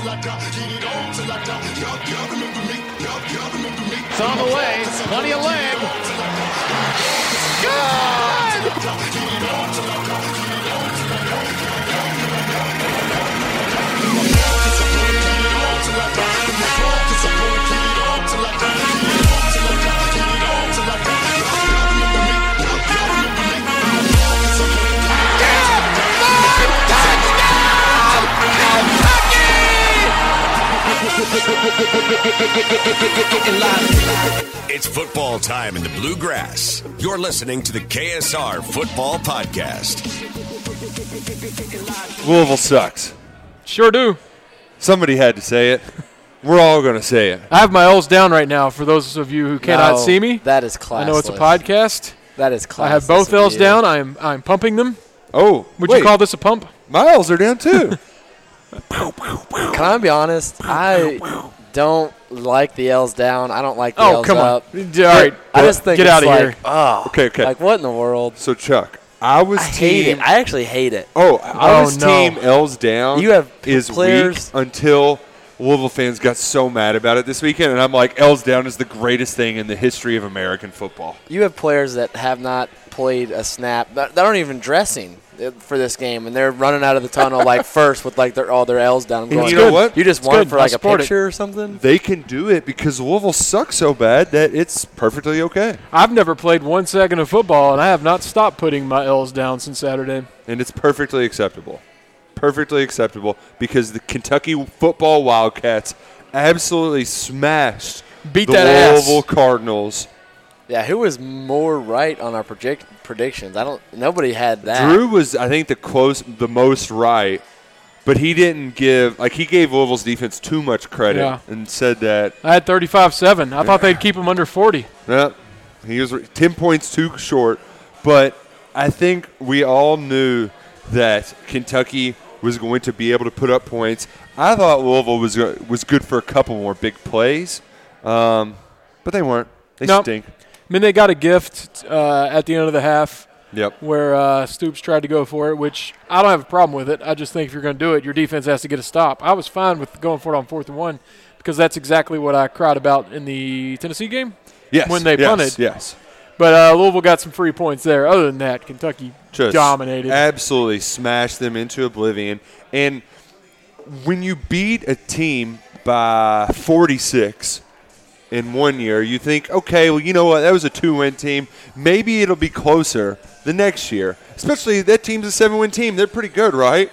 It's on the way. Plenty of leg. Good! It's football time in the Bluegrass. You're listening to the KSR Football Podcast. Louisville sucks. Sure do. Somebody had to say it. We're all going to say it. I have my L's down right now for those of you who cannot see me. That is classless. I know it's a podcast. That is classless. I have both L's down. I'm pumping them. Oh, Would you call this a pump? My L's are down too. Can I be honest? I don't like the L's down. I don't like the L's up. All right. I just think get it's out of like, here. Oh, Okay. like what in the world? So, Chuck, I was I hate team. it. I actually hate it. I was no. team L's down. You have is players weak until Louisville fans got so mad about it this weekend, and I'm like, L's down is the greatest thing in the history of American football. You have players that have not played a snap. That aren't even dressing for this game, and they're running out of the tunnel like first with like all their L's down. I'm going, you know what? You just It's want it good. for like I a support picture or something? They can do it because Louisville sucks so bad that it's perfectly okay. I've never played 1 second of football, and I have not stopped putting my L's down since Saturday. And it's perfectly acceptable. Perfectly acceptable because the Kentucky football Wildcats absolutely smashed Beat the that ass. Louisville Cardinals. Yeah, who was more right on our predictions? Nobody had that. Drew was, I think, the most right, but he didn't he gave Louisville's defense too much credit and said that. I had 35-7. I thought they'd keep them under 40. Yeah, he was 10 points too short, but I think we all knew that Kentucky was going to be able to put up points. I thought Louisville was good for a couple more big plays, but they weren't. They stink. I mean, they got a gift at the end of the half where Stoops tried to go for it, which I don't have a problem with it. I just think if you're going to do it, your defense has to get a stop. I was fine with going for it on 4th and 1 because that's exactly what I cried about in the Tennessee game when they punted. Yes. But Louisville got some free points there. Other than that, Kentucky just dominated. Absolutely smashed them into oblivion. And when you beat a team by 46 in 1 year, you think, okay, well, you know what? That was a 2-win team. Maybe it'll be closer the next year. Especially that team's a 7-win team. They're pretty good, right?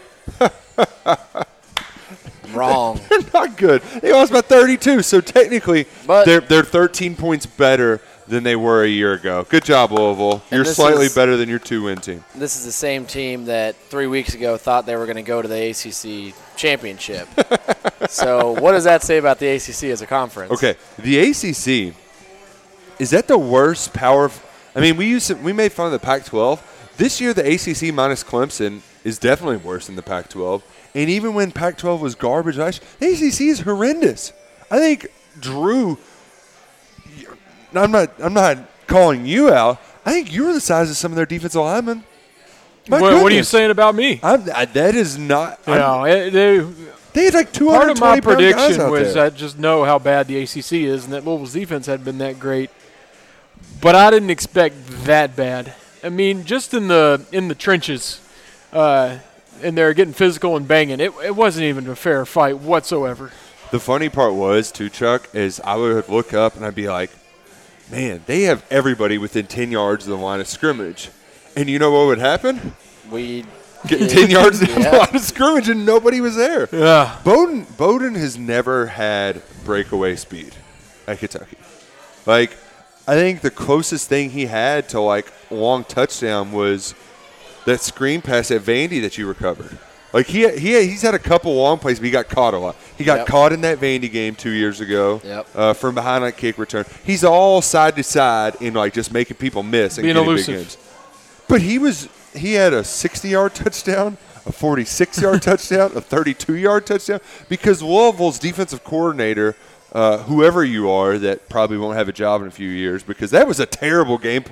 Wrong. They're not good. They lost by 32. So technically, they're 13 points better than they were a year ago. Good job, Louisville. You're slightly better than your 2-win team. This is the same team that 3 weeks ago thought they were going to go to the ACC championship. So what does that say about the ACC as a conference? Okay, the ACC, is that the worst power? I mean, we made fun of the Pac-12. This year, the ACC minus Clemson is definitely worse than the Pac-12. And even when Pac-12 was garbage last year, the ACC is horrendous. I think Drew, I'm not calling you out. I think you're the size of some of their defensive linemen. What are you saying about me? That is not. They had like 220 part of my prediction was I just know how bad the ACC is and that Louisville's defense hadn't been that great. But I didn't expect that bad. I mean, just in the trenches, and they're getting physical and banging. It wasn't even a fair fight whatsoever. The funny part was, too, Chuck, is I would look up and I'd be like, man, they have everybody within 10 yards of the line of scrimmage. And you know what would happen? We getting 10 yards down the line of scrimmage and nobody was there. Yeah. Bowden has never had breakaway speed at Kentucky. Like, I think the closest thing he had to, like, long touchdown was that screen pass at Vandy that you recovered. Like, he's had a couple long plays, but he got caught a lot. He got caught in that Vandy game 2 years ago from behind on kick return. He's all side to side in, like, just making people miss and being getting elusive. big games. But he had a 60-yard touchdown, a 46-yard touchdown, a 32-yard touchdown, because Louisville's defensive coordinator, whoever you are, that probably won't have a job in a few years, because that was a terrible game plan.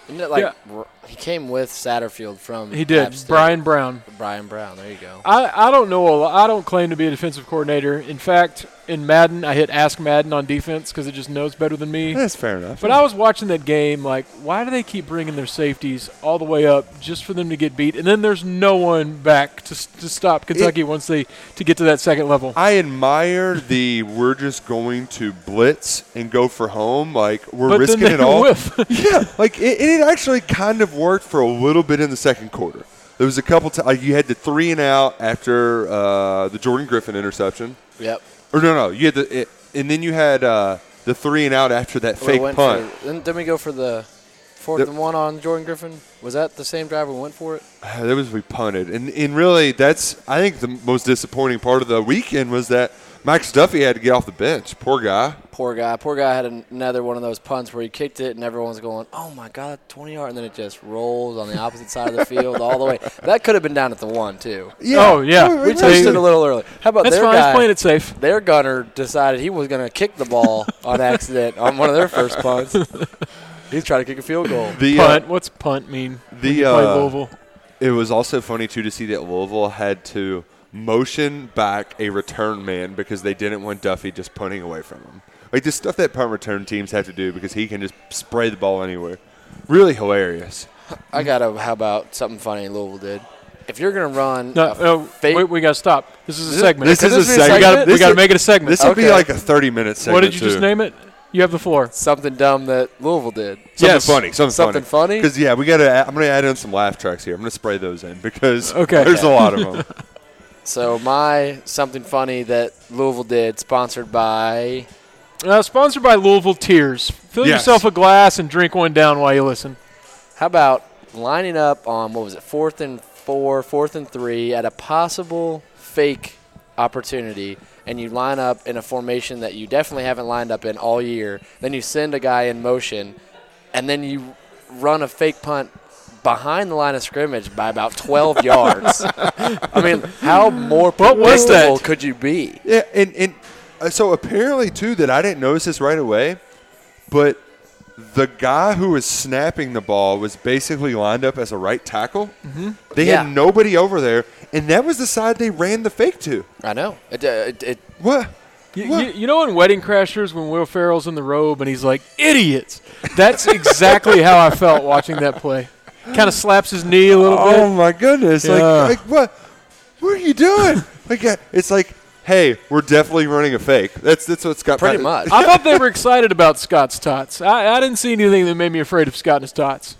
Isn't it he came with Satterfield from He did. App State. Brian Brown. Brian Brown, there you go. I don't know a lot. I don't claim to be a defensive coordinator. In fact, in Madden, I hit Ask Madden on defense because it just knows better than me. That's fair enough. But I was watching that game like, why do they keep bringing their safeties all the way up just for them to get beat? And then there's no one back to stop Kentucky once to get to that second level. I admire the we're just going to blitz and go for home. Like, we're But risking then they it all. whiff. Yeah, like it actually kind of worked for a little bit in the second quarter. There was a couple times like you had the 3 and out after the Jordan Griffin interception. Yep. Or no, you had and then you had the 3 and out after that fake punt. Then we go for the 4th and 1 on Jordan Griffin. Was that the same drive we went for it? That was we punted, and really that's I think the most disappointing part of the weekend was that Max Duffy had to get off the bench. Poor guy. Poor guy had another one of those punts where he kicked it and everyone's going, oh, my God, 20 yards. And then it just rolls on the opposite side of the field all the way. That could have been down at the 1, too. Yeah. Oh, yeah. We touched it a little early. How about That's their fine. guy? He's playing it safe. Their gunner decided he was going to kick the ball on accident on one of their first punts. He's trying to kick a field goal. Punt. What's punt mean? When you play Louisville. It was also funny, too, to see that Louisville had to motion back a return man because they didn't want Duffy just punting away from him. Like the stuff that punt return teams have to do because he can just spray the ball anywhere. Really hilarious. How about something funny Louisville did? If you're going to run we got to stop. This is a segment. This is a segment. We got to make it a segment. This will be like a 30-minute segment. What did you just name it? You have the floor. Something dumb that Louisville did. Something funny. Because I'm going to add in some laugh tracks here. I'm going to spray those in because there's a lot of them. So my something funny that Louisville did, sponsored by Louisville Tears. Fill yourself a glass and drink one down while you listen. How about lining up on, 4th and 4, 4th and 3 at a possible fake opportunity, and you line up in a formation that you definitely haven't lined up in all year. Then you send a guy in motion, and then you run a fake punt behind the line of scrimmage by about 12 yards. I mean, how more predictable could you be? Yeah, and so apparently, too, that I didn't notice this right away, but the guy who was snapping the ball was basically lined up as a right tackle. Mm-hmm. They had nobody over there, and that was the side they ran the fake to. I know. What? You know in Wedding Crashers when Will Ferrell's in the robe and he's like, idiots. That's exactly how I felt watching that play. Kind of slaps his knee a little bit. Oh, my goodness. Yeah. Like what? What are you doing? It's like, hey, we're definitely running a fake. That's what's got pretty much. I thought they were excited about Scott's tots. I didn't see anything that made me afraid of Scott and his tots.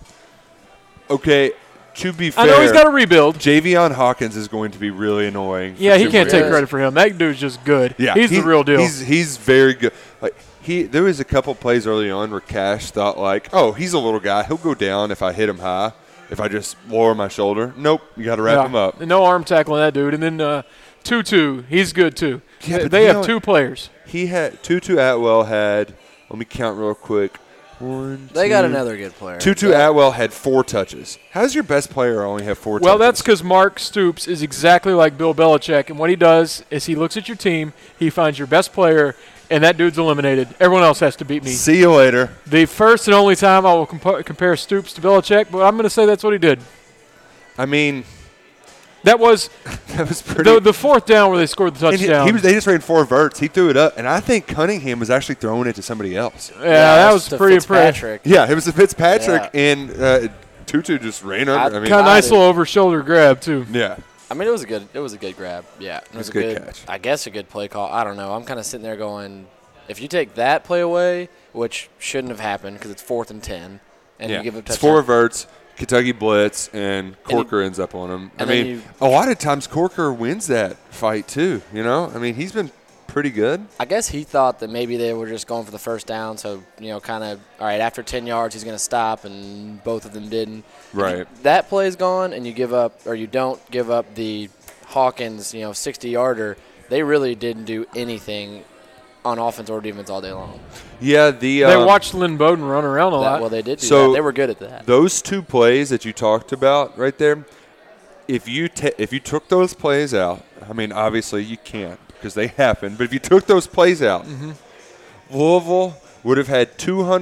Okay, to be fair, I know he's got to rebuild. Javion Hawkins is going to be really annoying. Yeah, he can't take credit for him. That dude's just good. Yeah, he's the real deal. He's very good. Like there was a couple plays early on where Cash thought like, oh, he's a little guy. He'll go down if I hit him high. If I just lower my shoulder. Nope, you got to wrap him up. No arm tackling that dude. And then Tutu, he's good too. Yeah, they have two players. Tutu Atwell had, let me count real quick. They got another good player. Tutu Atwell had 4 touches. How does your best player only have 4 touches? Well, that's because Mark Stoops is exactly like Bill Belichick. And what he does is he looks at your team, he finds your best player, and that dude's eliminated. Everyone else has to beat me. See you later. The first and only time I will compare Stoops to Belichick, but I'm going to say that's what he did. I mean, that was pretty. The 4th down where they scored the touchdown. They just ran 4 verts. He threw it up, and I think Cunningham was actually throwing it to somebody else. Yeah, that was pretty impressive. Yeah, it was a Fitzpatrick, and Tutu just ran under. Kind of nice little over shoulder grab too. Yeah. I mean, it was a good grab. Yeah, it was a good catch. I guess a good play call. I don't know. I'm kind of sitting there going, if you take that play away, which shouldn't have happened because it's 4th and 10, and you give a touchdown. It's 4 verts, Kentucky blitz, and Corker ends up on him. I mean, a lot of times Corker wins that fight too. You know, I mean, he's been pretty good. I guess he thought that maybe they were just going for the first down, so kind of all right. After 10 yards, he's going to stop, and both of them didn't. Right. That play is gone, and you give up, or you don't give up the Hawkins, 60-yarder. They really didn't do anything on offense or defense all day long. Yeah, they watched Lynn Bowden run around a lot. Well, they did do that. They were good at that. Those 2 plays that you talked about right there, if you took those plays out, I mean, obviously you can't because they happen, but if you took those plays out, Louisville would have had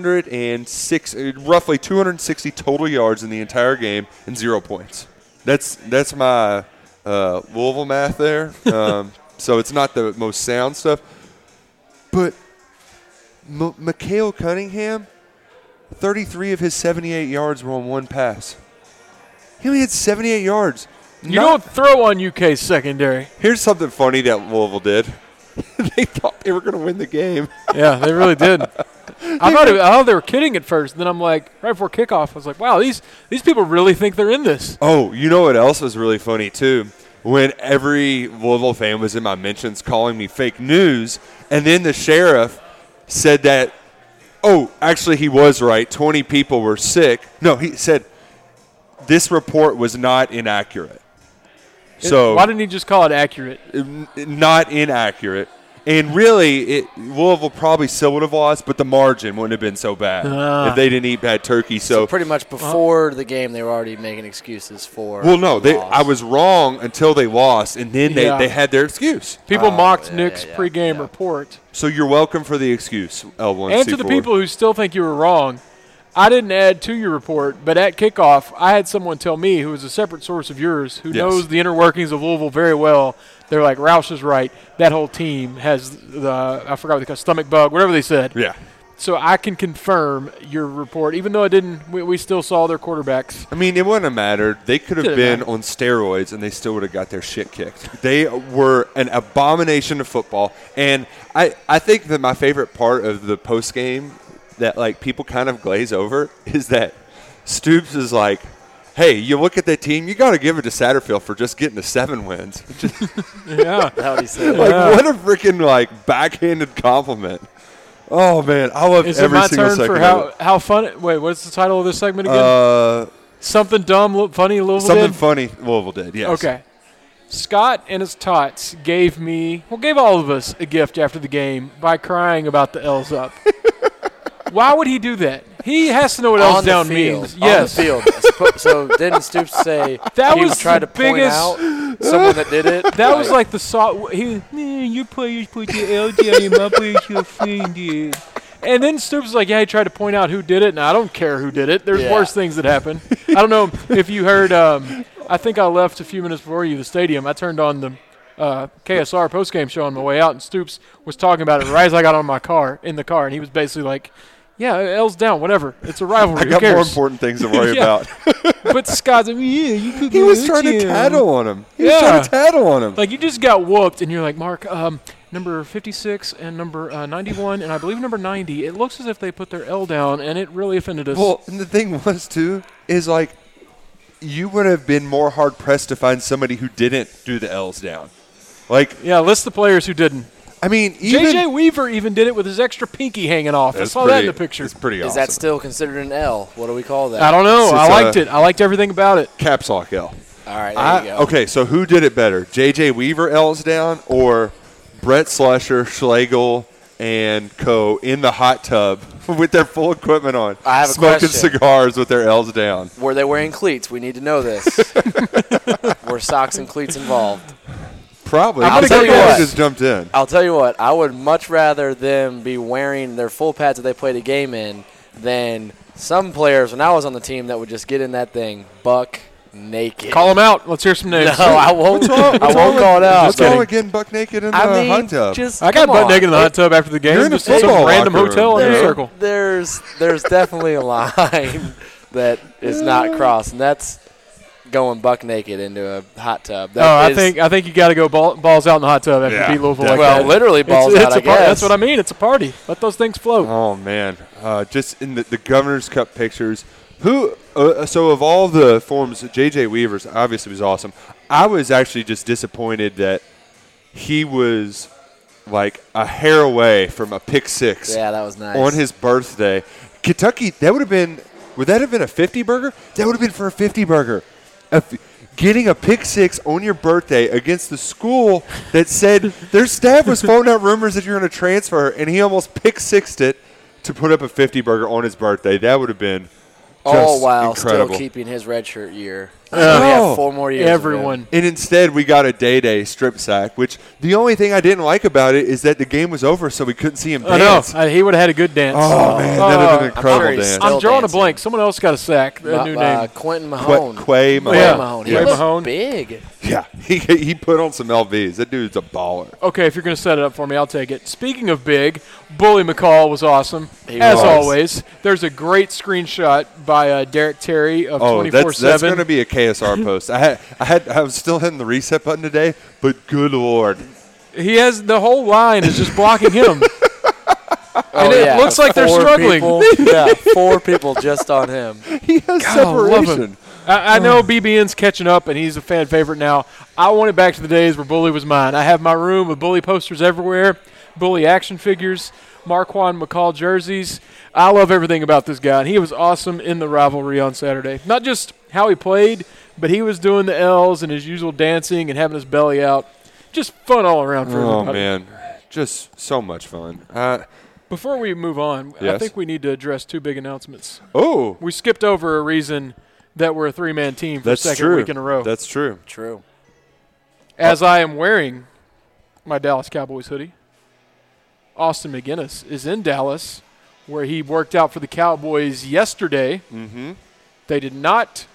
roughly 260 total yards in the entire game and 0 points. That's my Louisville math there. So it's not the most sound stuff. But Mikael Cunningham, 33 of his 78 yards were on one pass. He only had 78 yards. You don't throw on UK's secondary. Here's something funny that Louisville did. They thought they were going to win the game. Yeah, they really did. I thought they were kidding at first. Then I'm like, right before kickoff, I was like, wow, these people really think they're in this. Oh, you know what else was really funny, too? When every Louisville fan was in my mentions calling me fake news, and then the sheriff said that, oh, actually he was right, 20 people were sick. No, he said this report was not inaccurate. So why didn't he just call it accurate? Not inaccurate. And really, Louisville probably still would have lost, but the margin wouldn't have been so bad if they didn't eat bad turkey. So pretty much before the game, they were already making excuses for. Well, no, I was wrong until they lost, and then they had their excuse. People mocked Nick's pregame report. So you're welcome for the excuse, L1C4. And to the people who still think you were wrong, I didn't add to your report, but at kickoff, I had someone tell me, who is a separate source of yours, who knows the inner workings of Louisville very well. They're like, Roush is right. That whole team has I forgot what they call stomach bug, whatever they said. Yeah. So I can confirm your report, even though it didn't. We still saw their quarterbacks. I mean, it wouldn't have mattered. They could have been on steroids, and they still would have got their shit kicked. They were an abomination of football. And I think that my favorite part of the post game that like people kind of glaze over is that Stoops is like, hey, you look at that team, you got to give it to Satterfield for just getting to 7 wins. Yeah. That's what he said. Like, what a freaking, like, backhanded compliment. Oh, man, I love every single second. Is it my turn for how fun? Wait, what's the title of this segment again? Something dumb, funny Louisville Something did? funny Louisville did, yes. Okay. Scott and his tots gave all of us a gift after the game by crying about the L's up. Why would he do that? He has to know what L's down means. Yes. On the field. So didn't Stoops say that he was tried to point out someone that did it? That was like the salt. Your players put your L down, my players your offended. And then Stoops was like, yeah, he tried to point out who did it. Now, I don't care who did it. There's worse things that happen. I don't know if you heard. I think I left a few minutes before you, the stadium. I turned on the KSR postgame show on my way out, and Stoops was talking about it right as I got in the car, and he was basically like, yeah, L's down, whatever. It's a rivalry. I got more important things to worry about. But Scott's like, you could He was trying to tattle on him. Like, you just got whooped, and you're like, Mark, number 56 and number 91, and I believe number 90, it looks as if they put their L down, and it really offended us. Well, and the thing was, too, is like, you would have been more hard-pressed to find somebody who didn't do the L's down. Like, yeah, list the players who didn't. I mean, even J.J. Weaver even did it with his extra pinky hanging off. I saw that in the picture. It's pretty awesome. Is that still considered an L? What do we call that? I don't know. I liked it. I liked everything about it. Caps lock L. All right, there you go. Okay, so who did it better? J.J. Weaver L's down or Brett Slusher, Schlegel, and co. in the hot tub with their full equipment on, I have a smoking question. cigars with their L's down? Were they wearing cleats? We need to know this. Were socks and cleats involved? Probably. I'll tell you what. Just jumped in. I'll tell you what. I would much rather them be wearing their full pads that they played a game in than some players when I was on the team that would just get in that thing buck naked. Call them out. Let's hear some names. No, I won't. I won't call it out. What's wrong with getting buck naked in the hot tub? I got butt naked in the hot tub after the game. You're in a just in some football random locker room. hotel in a circle. There's definitely a line that is not crossed, and that's going buck naked into a hot tub. I think you got to go balls out in the hot tub after you beat Louisville like that. Well, literally balls out, I guess. That's what I mean. It's a party. Let those things float. Oh, man. Just in the Governor's Cup pictures, so of all the forms, J.J. Weaver's obviously was awesome. I was actually just disappointed that he was like a hair away from a pick six. Yeah, that was nice. On his birthday. Kentucky, would that have been a 50 burger? That would have been for a 50 burger. Getting a pick six on your birthday against the school that said their staff was phoning out rumors that you're going to transfer, and he almost pick sixed it to put up a 50 burger on his birthday. That would have been just all while incredible. still keeping his redshirt year. We have 4 more years. Everyone. And instead, we got a day strip sack, which the only thing I didn't like about it is that the game was over, so we couldn't see him dance. I know. He would have had a good dance. Oh, man, that would have been an I'm sure incredible he's dance. still I'm drawing dancing. a blank. Someone else got a sack. A new name. Quentin Mahone. Quay Mahone. Yeah. Mahone. He Yes. looked Mahone. big. Yeah, he put on some LVs. That dude's a baller. Okay, if you're going to set it up for me, I'll take it. Speaking of big, Bully McCall was awesome, He as was. always. There's a great screenshot by Derek Terry of Oh, 24/7. that's going to be a KSR post. I was still hitting the reset button today, but good Lord. He has the whole line is just blocking him. And it looks like they're 4 struggling. People, 4 people just on him. He has God, I love separation. him. I know BBN's catching up, and he's a fan favorite now. I want it back to the days where Bully was mine. I have my room with Bully posters everywhere, Bully action figures, Marquand McCall jerseys. I love everything about this guy, and he was awesome in the rivalry on Saturday. Not just how he played, but he was doing the L's and his usual dancing and having his belly out. Just fun all around for Oh, everybody. man. Just so much fun. Before we move on, I Yes. think we need to address 2 big announcements. Oh, We skipped over a reason that we're a 3-man team for that's the second true. week in a row. That's true. True. As I am wearing my Dallas Cowboys hoodie, Austin McGinnis is in Dallas, where he worked out for the Cowboys yesterday. Mm-hmm. They did not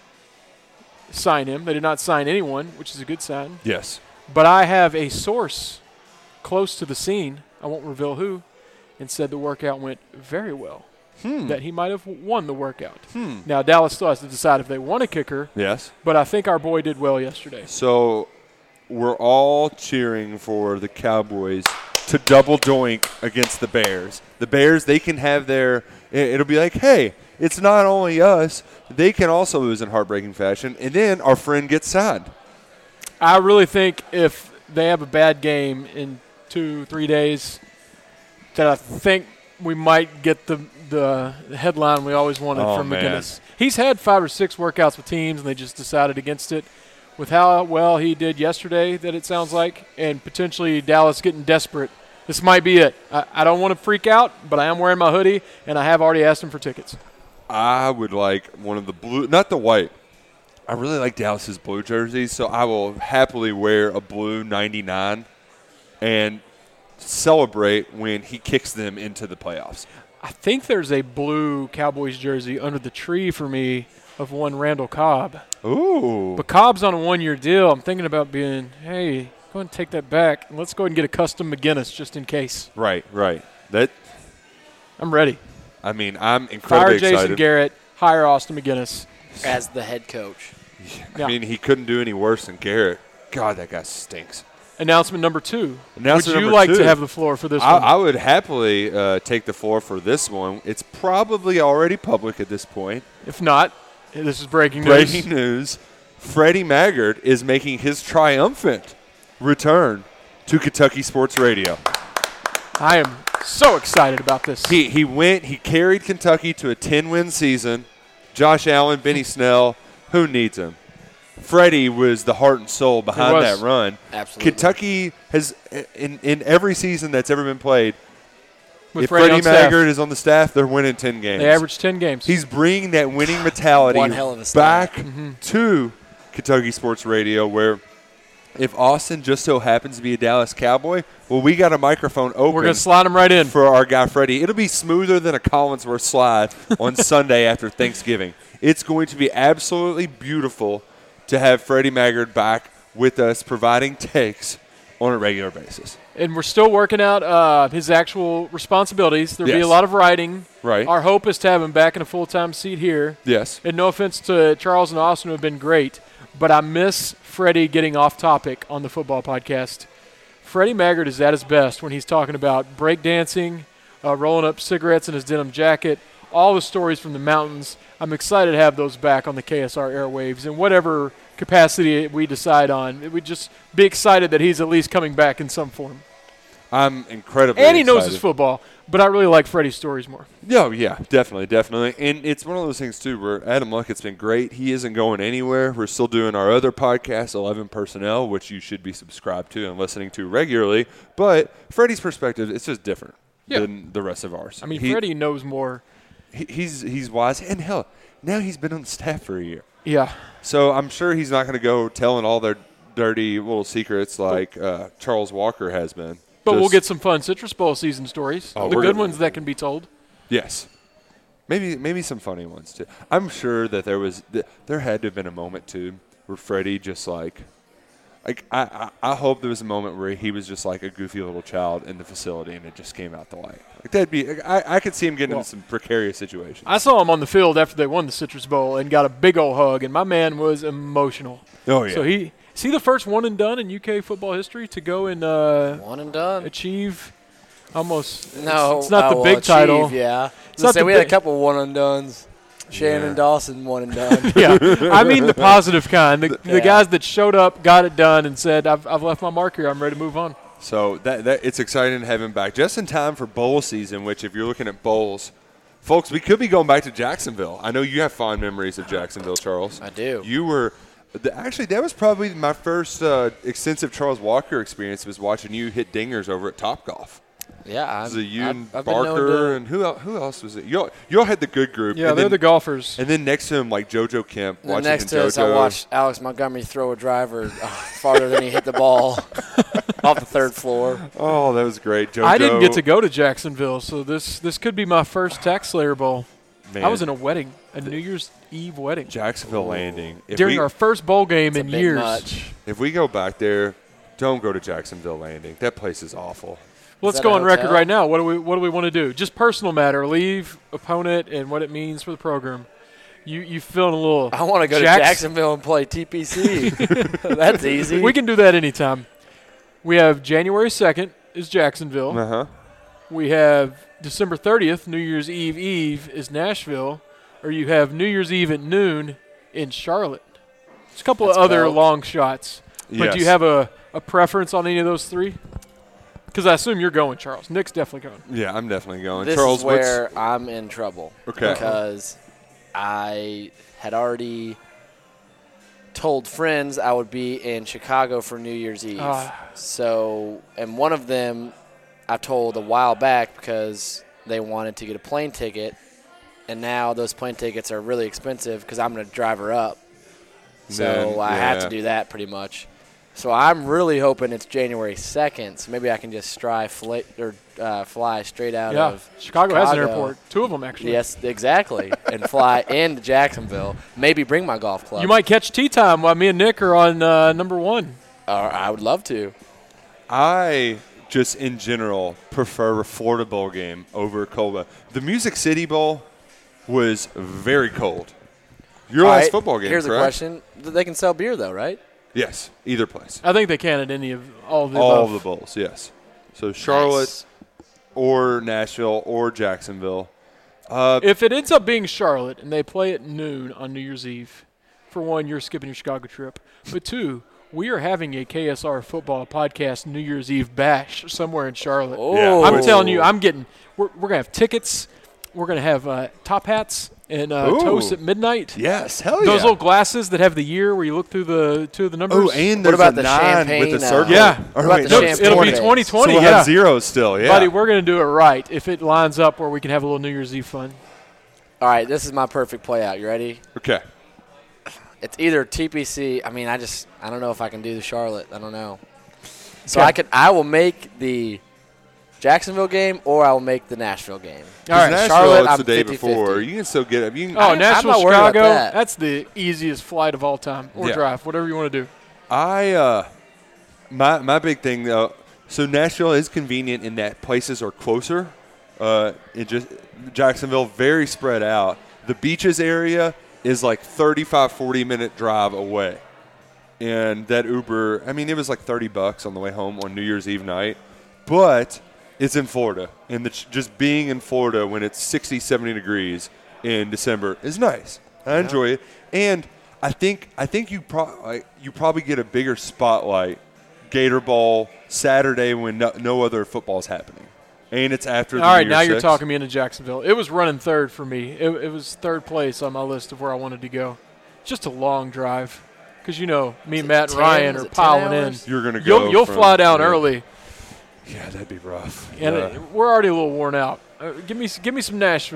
sign him. They did not sign anyone, which is a good sign. Yes. But I have a source close to the scene, I won't reveal who, and said the workout went very well. That he might have won the workout. Now, Dallas still has to decide if they want a kicker, Yes. but I think our boy did well yesterday. So we're all cheering for the Cowboys to double doink against the Bears. The Bears, they can have their – it'll be like, hey, it's not only us. They can also lose in heartbreaking fashion. And then our friend gets signed. I really think if they have a bad game in 2-3 days, that I think we might get the headline we always wanted Oh, from man. McGinnis. He's had 5 or 6 workouts with teams, and they just decided against it. With how well he did yesterday, that it sounds like, and potentially Dallas getting desperate, this might be it. I don't want to freak out, but I am wearing my hoodie, and I have already asked him for tickets. I would like one of the blue – not the white. I really like Dallas's blue jerseys, so I will happily wear a blue 99 and celebrate when he kicks them into the playoffs. I think there's a blue Cowboys jersey under the tree for me of one Randall Cobb. Ooh. But Cobb's on a 1-year deal. I'm thinking about being, hey, go ahead and take that back. And let's go ahead and get a custom McGinnis just in case. Right. That I'm ready. I mean, I'm Fire incredibly Jason excited. Garrett, hire Austin McGinnis. As the head coach. Yeah. I mean, he couldn't do any worse than Garrett. God, that guy stinks. Announcement number 2. Announcement Would you number like 2. to have the floor for this I one? would happily take the floor for this one. It's probably already public at this point. If not, this is breaking news. Breaking news. Freddie Maggard is making his triumphant return to Kentucky Sports Radio. I am so excited about this. He carried Kentucky to a 10-win season. Josh Allen, Benny Snell, who needs him? Freddie was the heart and soul behind was. that run. Absolutely. Kentucky has, in every season that's ever been played, With if Freddie Freddie on staff, Maggard is on the staff, they're winning 10 games. they averaged 10 games. He's bringing that winning mentality One hell of a staff. back to Kentucky Sports Radio, where if Austin just so happens to be a Dallas Cowboy, well, we got a microphone open. We're going to slide him right in. For our guy Freddie. It'll be smoother than a Collinsworth slide on Sunday after Thanksgiving. It's going to be absolutely beautiful to have Freddie Maggard back with us providing takes on a regular basis. And we're still working out his actual responsibilities. There'll be Yes. a lot of writing. Right. Our hope is to have him back in a full-time seat here. Yes. And no offense to Charles and Austin, who have been great, but I miss Freddie getting off topic on the football podcast. Freddie Maggard is at his best when he's talking about breakdancing, rolling up cigarettes in his denim jacket, all the stories from the mountains. I'm excited to have those back on the KSR airwaves in whatever capacity we decide on. We'd just be excited that he's at least coming back in some form. I'm incredibly And he knows excited. his football, but I really like Freddie's stories more. Oh, yeah, definitely. And it's one of those things, too, where Adam Luckett's been great. He isn't going anywhere. We're still doing our other podcast, 11 Personnel, which you should be subscribed to and listening to regularly. But Freddie's perspective, it's just different than the rest of ours. I mean, Freddie knows more. He's wise. And, hell, now he's been on the staff for a year. Yeah. So I'm sure he's not going to go telling all their dirty little secrets like Charles Walker has been. But we'll get some fun Citrus Bowl season stories. Oh, the we're good gonna- ones that can be told. Yes. Maybe some funny ones too. I'm sure that there had to have been a moment too where Freddie just like I hope there was a moment where he was just like a goofy little child in the facility and it just came out the light. Like that'd be I could see him getting into some precarious situations. I saw him on the field after they won the Citrus Bowl and got a big old hug, and my man was emotional. Oh yeah. So is he the first one and done in UK football history to go and One and done. achieve almost? No, it's not the well, big title. achieve, yeah. It's not Say the we had a big- couple one and dones. Shannon Dawson one and done. Yeah, I mean the positive kind. The Yeah. guys that showed up, got it done, and said, "I've left my mark here. I'm ready to move on." So that it's exciting to have him back just in time for bowl season, which if you're looking at bowls, folks, we could be going back to Jacksonville. I know you have fond memories of Jacksonville, Charles. I do. You were actually that was probably my first extensive Charles Walker experience was watching you hit dingers over at Topgolf. Yeah, It was you and I've been known Barker and who else was it? Y'all had the good group. Yeah, and they're then, the golfers. And then next to him, like JoJo Kemp. And Watching next to us, I JoJo. watched Alex Montgomery throw a driver farther than he hit the ball off the third floor. Oh, that was great. JoJo. I didn't get to go to Jacksonville, so this could be my first Tax Slayer Bowl. Man, I was in a wedding, a New Year's Eve wedding, Jacksonville Landing. during our first bowl game in a bit years. much. If we go back there, don't go to Jacksonville Landing. That place is awful. Let's that go a on record hotel? right now. What do we want to do? Just personal matter. Leave, opponent, and what it means for the program. You feeling a little? I want to go to Jacksonville and play TPC. That's easy. We can do that anytime. We have January 2nd is Jacksonville. Uh-huh. We have December 30th, New Year's Eve is Nashville, or you have New Year's Eve at noon in Charlotte. There's a couple That's of other belt. long shots. But do you Yes. have a preference on any of those three? Because I assume you're going, Charles. Nick's definitely going. Yeah, I'm definitely going. This Charles, is where I'm in trouble. Okay. Because I had already told friends I would be in Chicago for New Year's Eve. So, and one of them I told a while back because they wanted to get a plane ticket, and now those plane tickets are really expensive because I'm going to drive her up. So Then, I have yeah. to do that pretty much. So I'm really hoping it's January 2nd, so maybe I can just fly straight out Yeah, of Chicago has an airport. Two of them, actually. Yes, exactly. And fly into Jacksonville. Maybe bring my golf club. You might catch tea time while me and Nick are on number one. I would love to. I just in general prefer a Florida Bowl game over Cola. The Music City Bowl was very cold. Your All last right, football game, Here's correct? a question. They can sell beer, though, right? Yes, either place. I think they can at any of all of the All above. of the bowls, yes. So Charlotte Nice. or Nashville or Jacksonville. If it ends up being Charlotte and they play at noon on New Year's Eve, for one, you're skipping your Chicago trip. But two, we are having a KSR football podcast New Year's Eve bash somewhere in Charlotte. Oh. I'm telling you, we're going to have tickets. We're going to have top hats and toast at midnight. Yes, hell Those yeah. little glasses that have the year where you look through the two of the numbers. Oh, and What there's about a the 9 champagne, with a circle. Yeah. Or What about wait, the no, champagne? It'll be days? 2020, So we'll yeah. have zeros still, yeah. Buddy, we're going to do it right if it lines up where we can have a little New Year's Eve fun. All right, this is my perfect play out. You ready? Okay. It's either TPC. I mean, I don't know if I can do the Charlotte. I don't know. So Okay. I will make the Jacksonville game or I will make the Nashville game. All right, Nashville, Charlotte, it's I'm the day 50-50. before. You can still get it. You can, Oh, I'm Nashville, not worried about Chicago, that. that's the easiest flight of all time. Or Yeah. drive, whatever you want to do. My big thing though. So Nashville is convenient in that places are closer. Jacksonville very spread out. The beaches area is like 35-40 minute drive away, and that Uber. I mean, it was like $30 on the way home on New Year's Eve night, but it's in Florida, and just being in Florida when it's 60, 70 degrees in December is nice. I enjoy it, and I think you probably get a bigger spotlight Gator Bowl Saturday when no other football's happening, and it's after the All right, New now Year's you're Six. talking me into Jacksonville. It was running third for me. It was third place on my list of where I wanted to go. Just a long drive because, me and Matt and 10? Ryan Was are it 10 piling in. hours? You're gonna go. You'll from- fly down yeah. early, Yeah, that'd be rough. and we're already a little worn out. Give me some Nashville.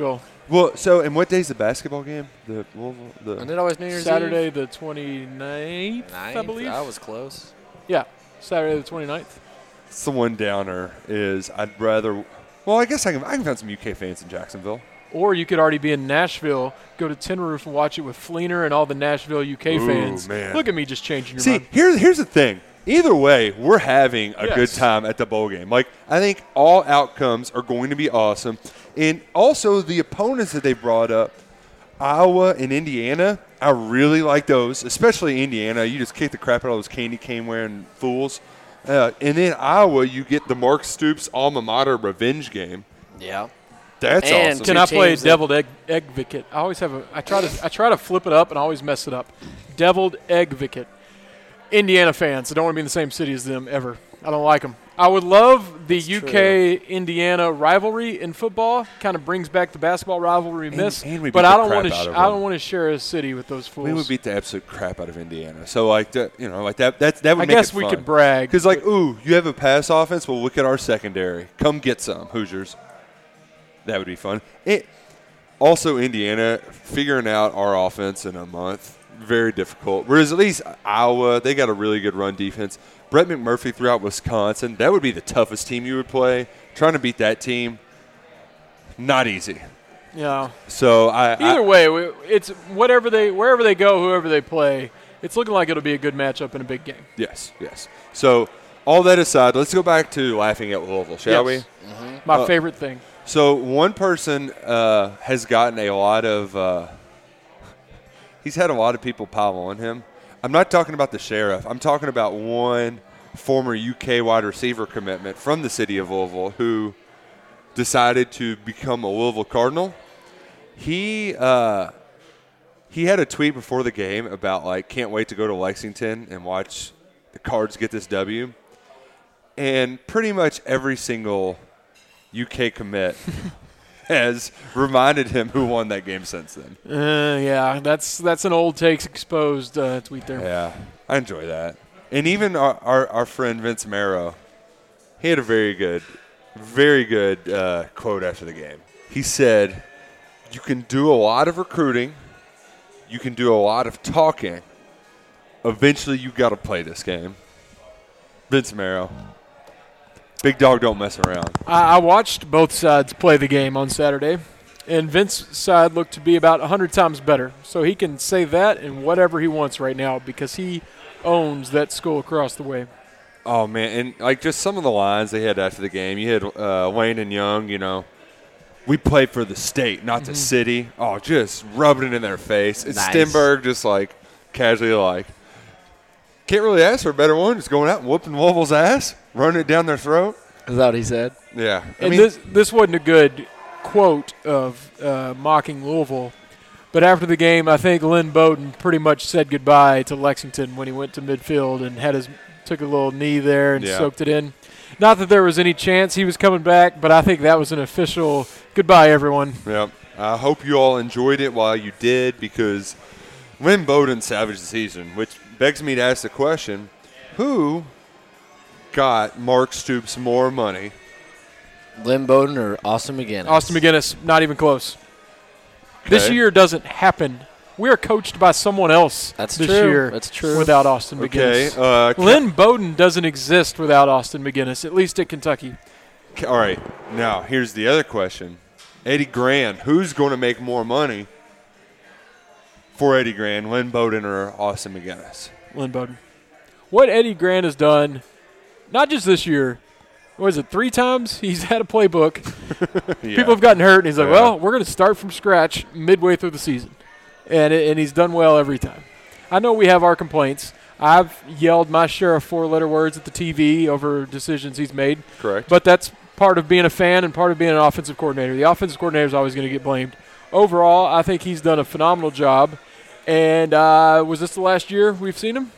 Well, so and what day's the basketball game? The Isn't it always New Year's Saturday Eve? the 29th, I believe. That was close. Yeah, Saturday the 29th. It's the one downer is I'd rather. Well, I guess I can find some UK fans in Jacksonville. Or you could already be in Nashville, go to Tin Roof and watch it with Fleener and all the Nashville UK fans. Man. Look at me just changing your See, mind. here's the thing. Either way, we're having a good time at the bowl game. Like, I think all outcomes are going to be awesome. And also the opponents that they brought up, Iowa and Indiana, I really like those, especially Indiana. You just kick the crap out of those candy cane wearing fools. And then Iowa, you get the Mark Stoops alma mater revenge game. Yeah. That's And awesome. Can I play deviled egg advocate? I always have I try to flip it up and I always mess it up. Deviled egg advocate. Indiana fans, I don't want to be in the same city as them ever. I don't like them. I would love the UK-Indiana rivalry in football. Kind of brings back the basketball rivalry we miss. And we but beat I the don't want crap out to. of I them. don't want to share a city with those fools. We would beat the absolute crap out of Indiana. So, like, that would I make guess it we fun. could brag. Because, like, ooh, you have a pass offense? Well, look at our secondary. Come get some, Hoosiers. That would be fun. Also, Indiana, figuring out our offense in a month, very difficult. Whereas at least Iowa, they got a really good run defense. Brett McMurphy throughout Wisconsin, that would be the toughest team you would play. Trying to beat that team, not easy. Yeah. So Either way, it's wherever they go, whoever they play. It's looking like it'll be a good matchup in a big game. Yes. So all that aside, let's go back to laughing at Louisville, shall we? Mm-hmm. My favorite thing. So one person has gotten a lot of he's had a lot of people pile on him. I'm not talking about the sheriff. I'm talking about one former UK wide receiver commitment from the city of Louisville who decided to become a Louisville Cardinal. He had a tweet before the game about, like, can't wait to go to Lexington and watch the Cards get this W. And pretty much every single UK commit has reminded him who won that game since then. Yeah, that's an old takes exposed tweet there. Yeah, I enjoy that. And even our friend Vince Marrow, he had a very good quote after the game. He said, you can do a lot of recruiting, you can do a lot of talking, eventually you got to play this game. Vince Marrow. Big dog don't mess around. I watched both sides play the game on Saturday, and Vince's side looked to be about 100 times better. So he can say that and whatever he wants right now because he owns that school across the way. Oh, man, and, like, just some of the lines they had after the game. You had Wayne and Young, you know, we play for the state, not the city. Oh, just rubbing it in their face. It's Nice. Stenberg just, like, casually like, can't really ask for a better one. Just going out and whooping Louisville's ass, running it down their throat. Is that what he said? Yeah. And this wasn't a good quote of mocking Louisville. But after the game, I think Lynn Bowden pretty much said goodbye to Lexington when he went to midfield and took a little knee there and soaked it in. Not that there was any chance he was coming back, but I think that was an official goodbye, everyone. Yeah. I hope you all enjoyed it while you did, because Lynn Bowden savaged the season, which begs me to ask the question, who got Mark Stoops more money? Lynn Bowden or Austin McGinnis? Austin McGinnis, not even close. This Okay. year doesn't happen. We are coached by someone else That's this true. year That's true. without Austin Okay. McGinnis. Lynn Bowden doesn't exist without Austin McGinnis, at least at Kentucky. All right. Now, here's the other question. Eddie Grand, who's going to make more money for Eddie Grand, Lynn Bowden or Austin McGinnis? Lynn Bowden. What Eddie Grant has done, not just this year, what is it, 3 times he's had a playbook. Yeah. People have gotten hurt, and he's like, Yeah. well, we're going to start from scratch midway through the season. And he's done well every time. I know we have our complaints. I've yelled my share of 4-letter words at the TV over decisions he's made. Correct. But that's part of being a fan and part of being an offensive coordinator. The offensive coordinator is always going to get blamed. Overall, I think he's done a phenomenal job. And was this the last year we've seen him?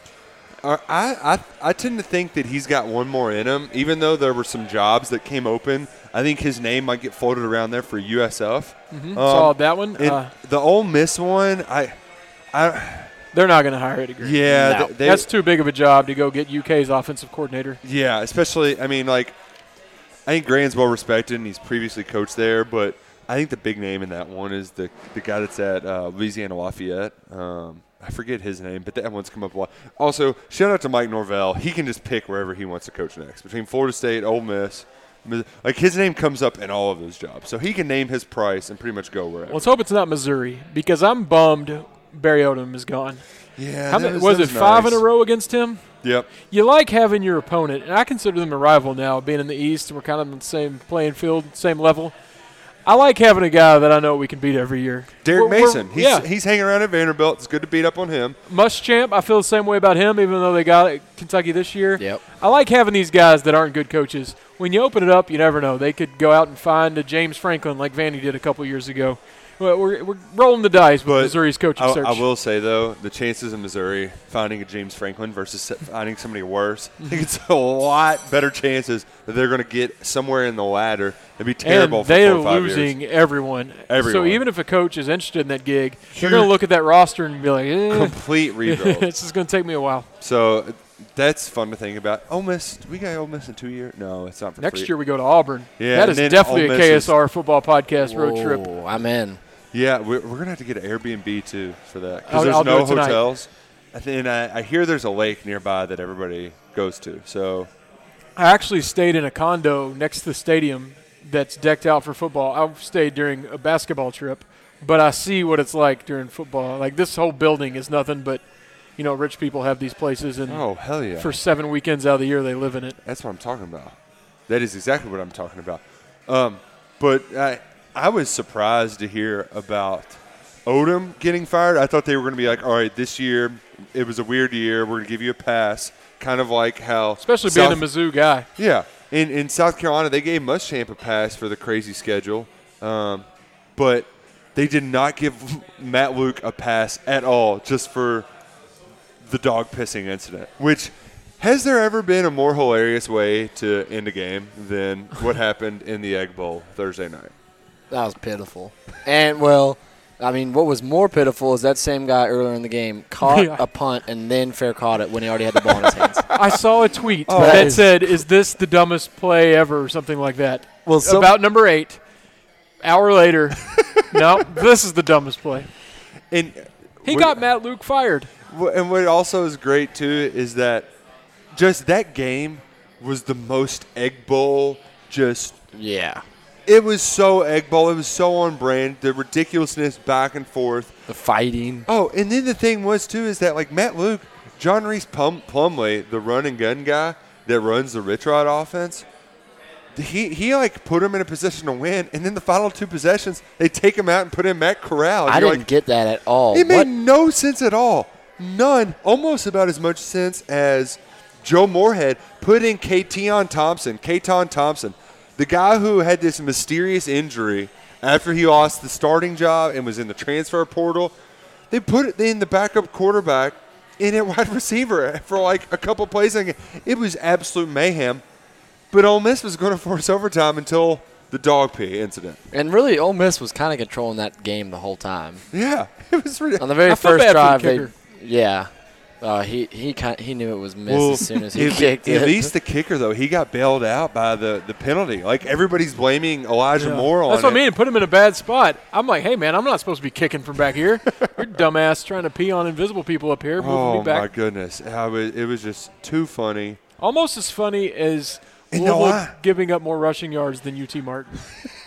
I tend to think that he's got one more in him, even though there were some jobs that came open. I think his name might get floated around there for USF. Saw that one. And the Ole Miss one, They're not going to hire Eddie Grant. yeah, No. they, That's too big of a job to go get UK's offensive coordinator. yeah, especially, I mean, like, I think Grant's well respected and he's previously coached there, but I think the big name in that one is the guy that's at Louisiana Lafayette. I forget his name, but that one's come up a lot. Also, shout out to Mike Norvell. He can just pick wherever he wants to coach next. Between Florida State, Ole Miss. Like, his name comes up in all of those jobs. So he can name his price and pretty much go wherever. Let's hope it's not Missouri, because I'm bummed Barry Odom is gone. Yeah. How many, was it 5 in a row against him? Yep. You like having your opponent, and I consider them a rival now, being in the East. We're kind of on the same playing field, same level. I like having a guy that I know we can beat every year. Derek Mason. He's hanging around at Vanderbilt. It's good to beat up on him. Muschamp, I feel the same way about him, even though they got Kentucky this year. Yep. I like having these guys that aren't good coaches. When you open it up, you never know. They could go out and find a James Franklin like Vandy did a couple years ago. Well, we're rolling the dice with Missouri's coaching search. I will say, though, the chances of Missouri finding a James Franklin versus finding somebody worse, I think it's a lot better chances that they're going to get somewhere in the ladder. It'd be terrible and for 4 or 5 years. they are losing everyone. So even if a coach is interested in that gig, they're going to look at that roster and be like, complete rebuild. This is going to take me a while. So that's fun to think about. Ole Miss, we got Ole Miss in 2 years? No, it's not for Next free. year we go to Auburn. Yeah, that is definitely a KSR football podcast road Whoa, trip. I'm in. Yeah, we're going to have to get an Airbnb, too, for that. Because I'll there's do no it hotels. And I hear there's a lake nearby that everybody goes to. So I actually stayed in a condo next to the stadium that's decked out for football. I stayed during a basketball trip, but I see what it's like during football. Like, this whole building is nothing but, rich people have these places. And oh, hell yeah. for 7 weekends out of the year, they live in it. That's what I'm talking about. That is exactly what I'm talking about. But I was surprised to hear about Odom getting fired. I thought they were going to be like, all right, this year it was a weird year. We're going to give you a pass, kind of like how – especially being a Mizzou guy. Yeah. In South Carolina, they gave Muschamp a pass for the crazy schedule. But they did not give Matt Luke a pass at all just for the dog pissing incident, which – has there ever been a more hilarious way to end a game than what happened in the Egg Bowl Thursday night? That was pitiful. And, what was more pitiful is that same guy earlier in the game caught a punt and then fair caught it when he already had the ball in his hands. I saw a tweet that said, is this the dumbest play ever, or something like that. Well, about number 8. Hour later, no, this is the dumbest play. And he got Matt Luke fired. And what also is great, too, is that just that game was the most Egg Bowl yeah. It was so Egg Bowl. It was so on brand. The ridiculousness back and forth. The fighting. Oh, and then the thing was, too, is that, like, Matt Luke, John Reese Plumlee, the run and gun guy that runs the Rich Rod offense, he put him in a position to win, and then the final 2 possessions, they take him out and put in Matt Corral. I didn't get that at all. It made no sense at all. None. Almost about as much sense as Joe Moorhead put in Katon Thompson, the guy who had this mysterious injury after he lost the starting job and was in the transfer portal. They put it in the backup quarterback and at wide receiver for like a couple plays. It was absolute mayhem. But Ole Miss was going to force overtime until the dog pee incident. And really, Ole Miss was kind of controlling that game the whole time. Yeah, it was ridiculous. On the very first drive, he knew it was missed as soon as he kicked it. At least the kicker, though, he got bailed out by the penalty. Like, everybody's blaming Elijah Moore on it. That's what I mean. Put him in a bad spot. I'm like, hey, man, I'm not supposed to be kicking from back here. You're dumbass trying to pee on invisible people up here. Moving me back. My goodness. It was just too funny. Almost as funny as Louisville giving up more rushing yards than UT Martin.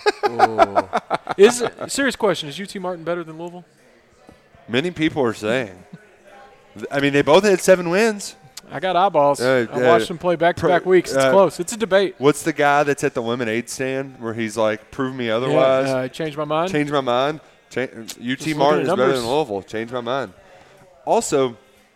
Serious question, is UT Martin better than Louisville? Many people are saying. I mean, they both had 7 wins. I got eyeballs. I watched them play back-to-back weeks. It's close. It's a debate. What's the guy that's at the lemonade stand where he's like, prove me otherwise? Change my mind. Change my mind. UT Martin is better than Louisville. Change my mind. Also,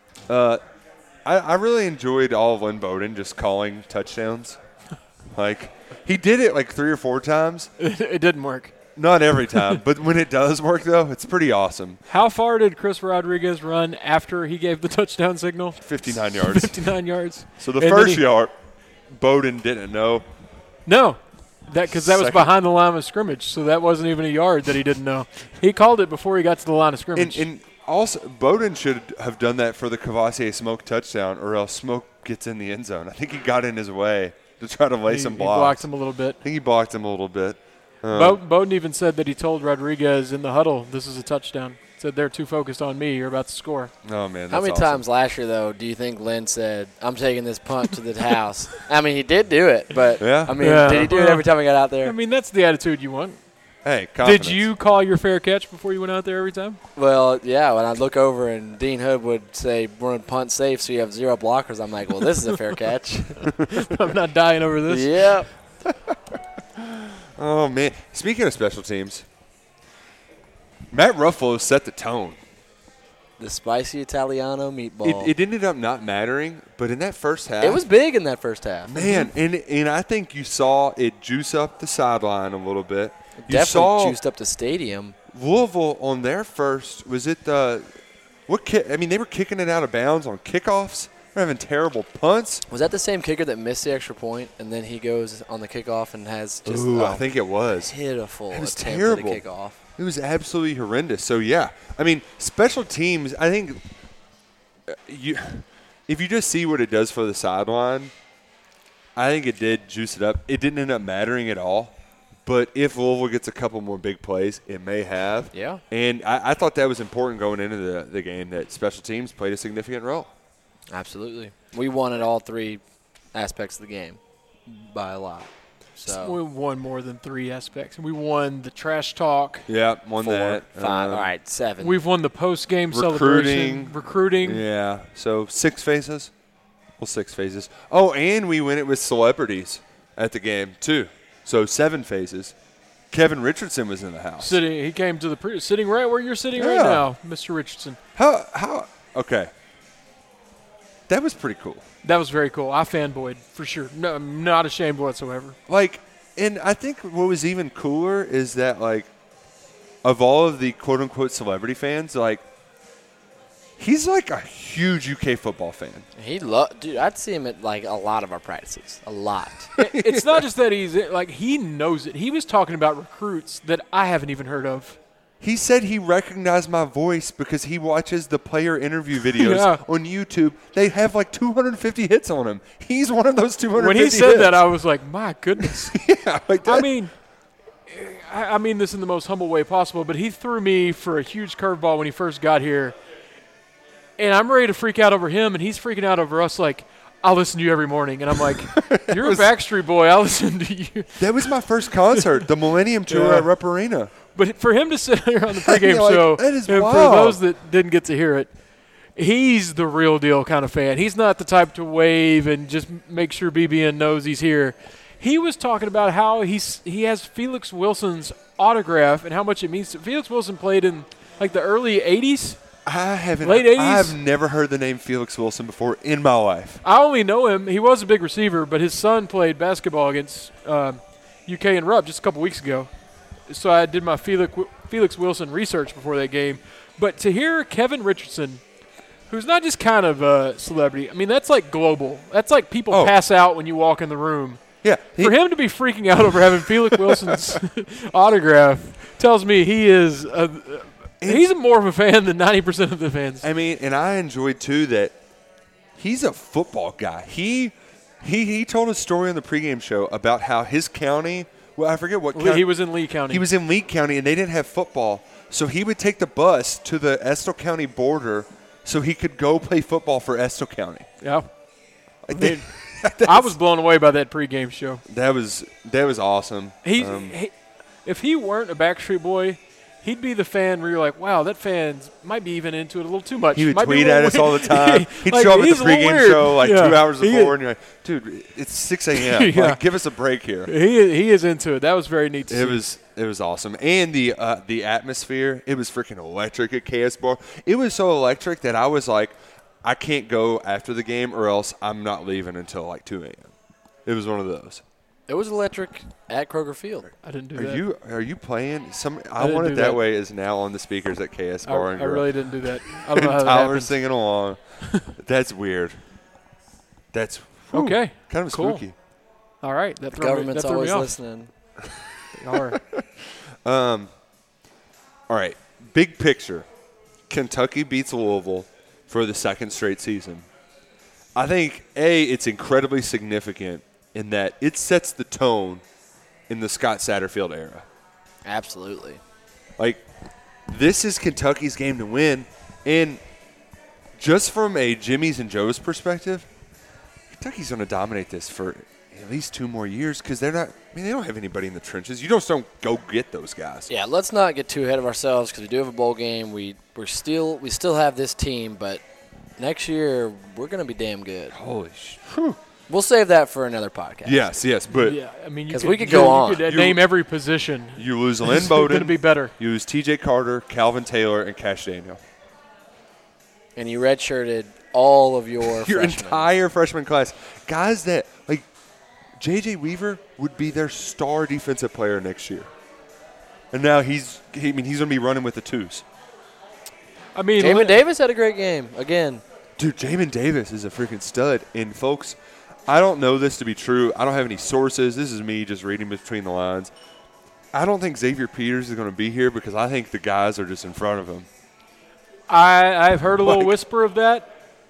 I really enjoyed all of Lynn Bowden just calling touchdowns. Like, he did it like 3 or 4 times. It didn't work. Not every time, but when it does work, though, it's pretty awesome. How far did Chris Rodriguez run after he gave the touchdown signal? 59 yards. 59 yards. So the first yard, Bowden didn't know. No, because that was behind the line of scrimmage, so that wasn't even a yard that he didn't know. He called it before he got to the line of scrimmage. And also, Bowden should have done that for the Cavassier Smoke touchdown, or else Smoke gets in the end zone. I think he got in his way to try to lay some blocks. He blocked him a little bit. I think he blocked him a little bit. Bowden even said that he told Rodriguez in the huddle, this is a touchdown. Said they're too focused on me. You're about to score. Oh, man, How many awesome. times last year, though, do you think Lynn said, I'm taking this punt to the house? I mean, he did do it, but, Yeah. I mean, Yeah. did he do it every time he got out there? I mean, that's the attitude you want. Hey, confidence. Did you call your fair catch before you went out there every time? Well, yeah, when I look over and Dean Hood would say, we're in punt safe, so you have 0 blockers, I'm like, well, this is a fair catch. I'm not dying over this. Yeah. Oh, man. Speaking of special teams, Matt Ruffalo set the tone. The spicy Italiano meatball. It ended up not mattering, but in that first half. It was big in that first half. Man, and I think you saw it juice up the sideline a little bit. You Definitely saw juiced up the stadium. Louisville on their first, was it the – I mean, they were kicking it out of bounds on kickoffs. They're having terrible punts. Was that the same kicker that missed the extra point, and then he goes on the kickoff and has just I think it was. pitiful It was attempt terrible. at the kickoff? It was absolutely horrendous. So, yeah. I mean, special teams, I think if you just see what it does for the sideline, I think it did juice it up. It didn't end up mattering at all. But if Louisville gets a couple more big plays, it may have. Yeah. And I thought that was important going into the game, that special teams played a significant role. Absolutely. We won at all 3 aspects of the game by a lot. So We won more than 3 aspects. We won the trash talk. Yeah, won 4, that. 5, all right, 7. We've won the post-game Recruiting. celebration. Recruiting. Yeah, so 6 phases. Well, 6 phases. Oh, and we win it with celebrities at the game, too. So 7 phases. Kevin Richardson was in the house. He came to the sitting right where you're sitting right Yeah. now, Mr. Richardson. How? Okay. That was pretty cool. That was very cool. I fanboyed for sure. No, I'm not ashamed whatsoever. Like, and I think what was even cooler is that, like, of all of the quote-unquote celebrity fans, like, he's like a huge UK football fan. Dude, I'd see him at like a lot of our practices. A lot. It's not just that he knows it. He was talking about recruits that I haven't even heard of. He said he recognized my voice because he watches the player interview videos on YouTube. They have like 250 hits on him. He's one of those 250 When he said hits. that, I was like, my goodness. Yeah, like that. I mean this in the most humble way possible, but he threw me for a huge curveball when he first got here. And I'm ready to freak out over him, and he's freaking out over us like, I listen to you every morning. And I'm like, you're a Backstreet Boy. I listen to you. That was my first concert, the Millennium Tour Yeah. at Rupp Arena. But for him to sit here on the pregame Like, show, that is and wild. for those that didn't get to hear it, he's the real deal kind of fan. He's not the type to wave and just make sure BBN knows he's here. He was talking about how he has Felix Wilson's autograph and how much it means to Felix Wilson played in like the early 80s. Late 80s? I've never heard the name Felix Wilson before in my life. I only know him. He was a big receiver, but his son played basketball against UK and Rupp just a couple weeks ago. So I did my Felix Wilson research before that game. But to hear Kevin Richardson, who's not just kind of a celebrity, I mean, that's like global. That's like people pass out when you walk in the room. Yeah. For him to be freaking out over having Felix Wilson's autograph tells me he's more of a fan than 90% of the fans. I mean, and I enjoyed, too, that he's a football guy. He told a story on the pregame show about how his county – well, I forget what county. He was in Lee County. He was in Lee County, and they didn't have football. So he would take the bus to the Estill County border so he could go play football for Estill County. Yeah. I was blown away by that pregame show. That was awesome. If he weren't a Backstreet Boy, he'd be the fan where you're like, wow, that fan might be even into it a little too much. He would Might be tweet a little at us all the time. He'd like, show up at the he's a little pregame weird. show like Yeah. 2 hours He before, is- and you're like, dude, it's 6 a.m. Yeah. Like, give us a break here. He is into it. That was very neat to see. It was awesome. And the atmosphere, it was freaking electric at KS Bar. It was so electric that I was like, I can't go after the game or else I'm not leaving until like 2 a.m. It was one of those. It was electric at Kroger Field. I didn't do that. Are you playing? I didn't Want do It That that. Way is now on the speakers at KS Bar. I and Grill. really didn't do that. I don't know how that Tyler's happened. singing along. That's weird. That's Okay. kind of Cool. spooky. All right. That threw Government's me always off. listening. All right. All right, big picture. Kentucky beats Louisville for the second straight season. I think, it's incredibly significant in that it sets the tone in the Scott Satterfield era. Absolutely. Like, this is Kentucky's game to win. And just from a Jimmy's and Joe's perspective, Kentucky's going to dominate this for at least 2 more years because they're not – I mean, they don't have anybody in the trenches. You just don't go get those guys. Yeah, let's not get too ahead of ourselves because we do have a bowl game. We still have this team, but next year we're going to be damn good. Holy We'll save that for another podcast. Yes, but Yeah, I mean, 'Cause we could go on. You could name every position. you lose Lynn It's Bowden. going to be better. You lose T.J. Carter, Calvin Taylor, and Cash Daniel. And you redshirted all of your Your freshmen. entire freshman class. Guys that, like, J.J. Weaver would be their star defensive player next year. And now he's going to be running with the 2s. I mean, Jamin Davis had a great game again. Dude, Jamin Davis is a freaking stud. And, folks, I don't know this to be true. I don't have any sources. This is me just reading between the lines. I don't think Xavier Peters is going to be here because I think the guys are just in front of him. I've heard a little Like- whisper of that,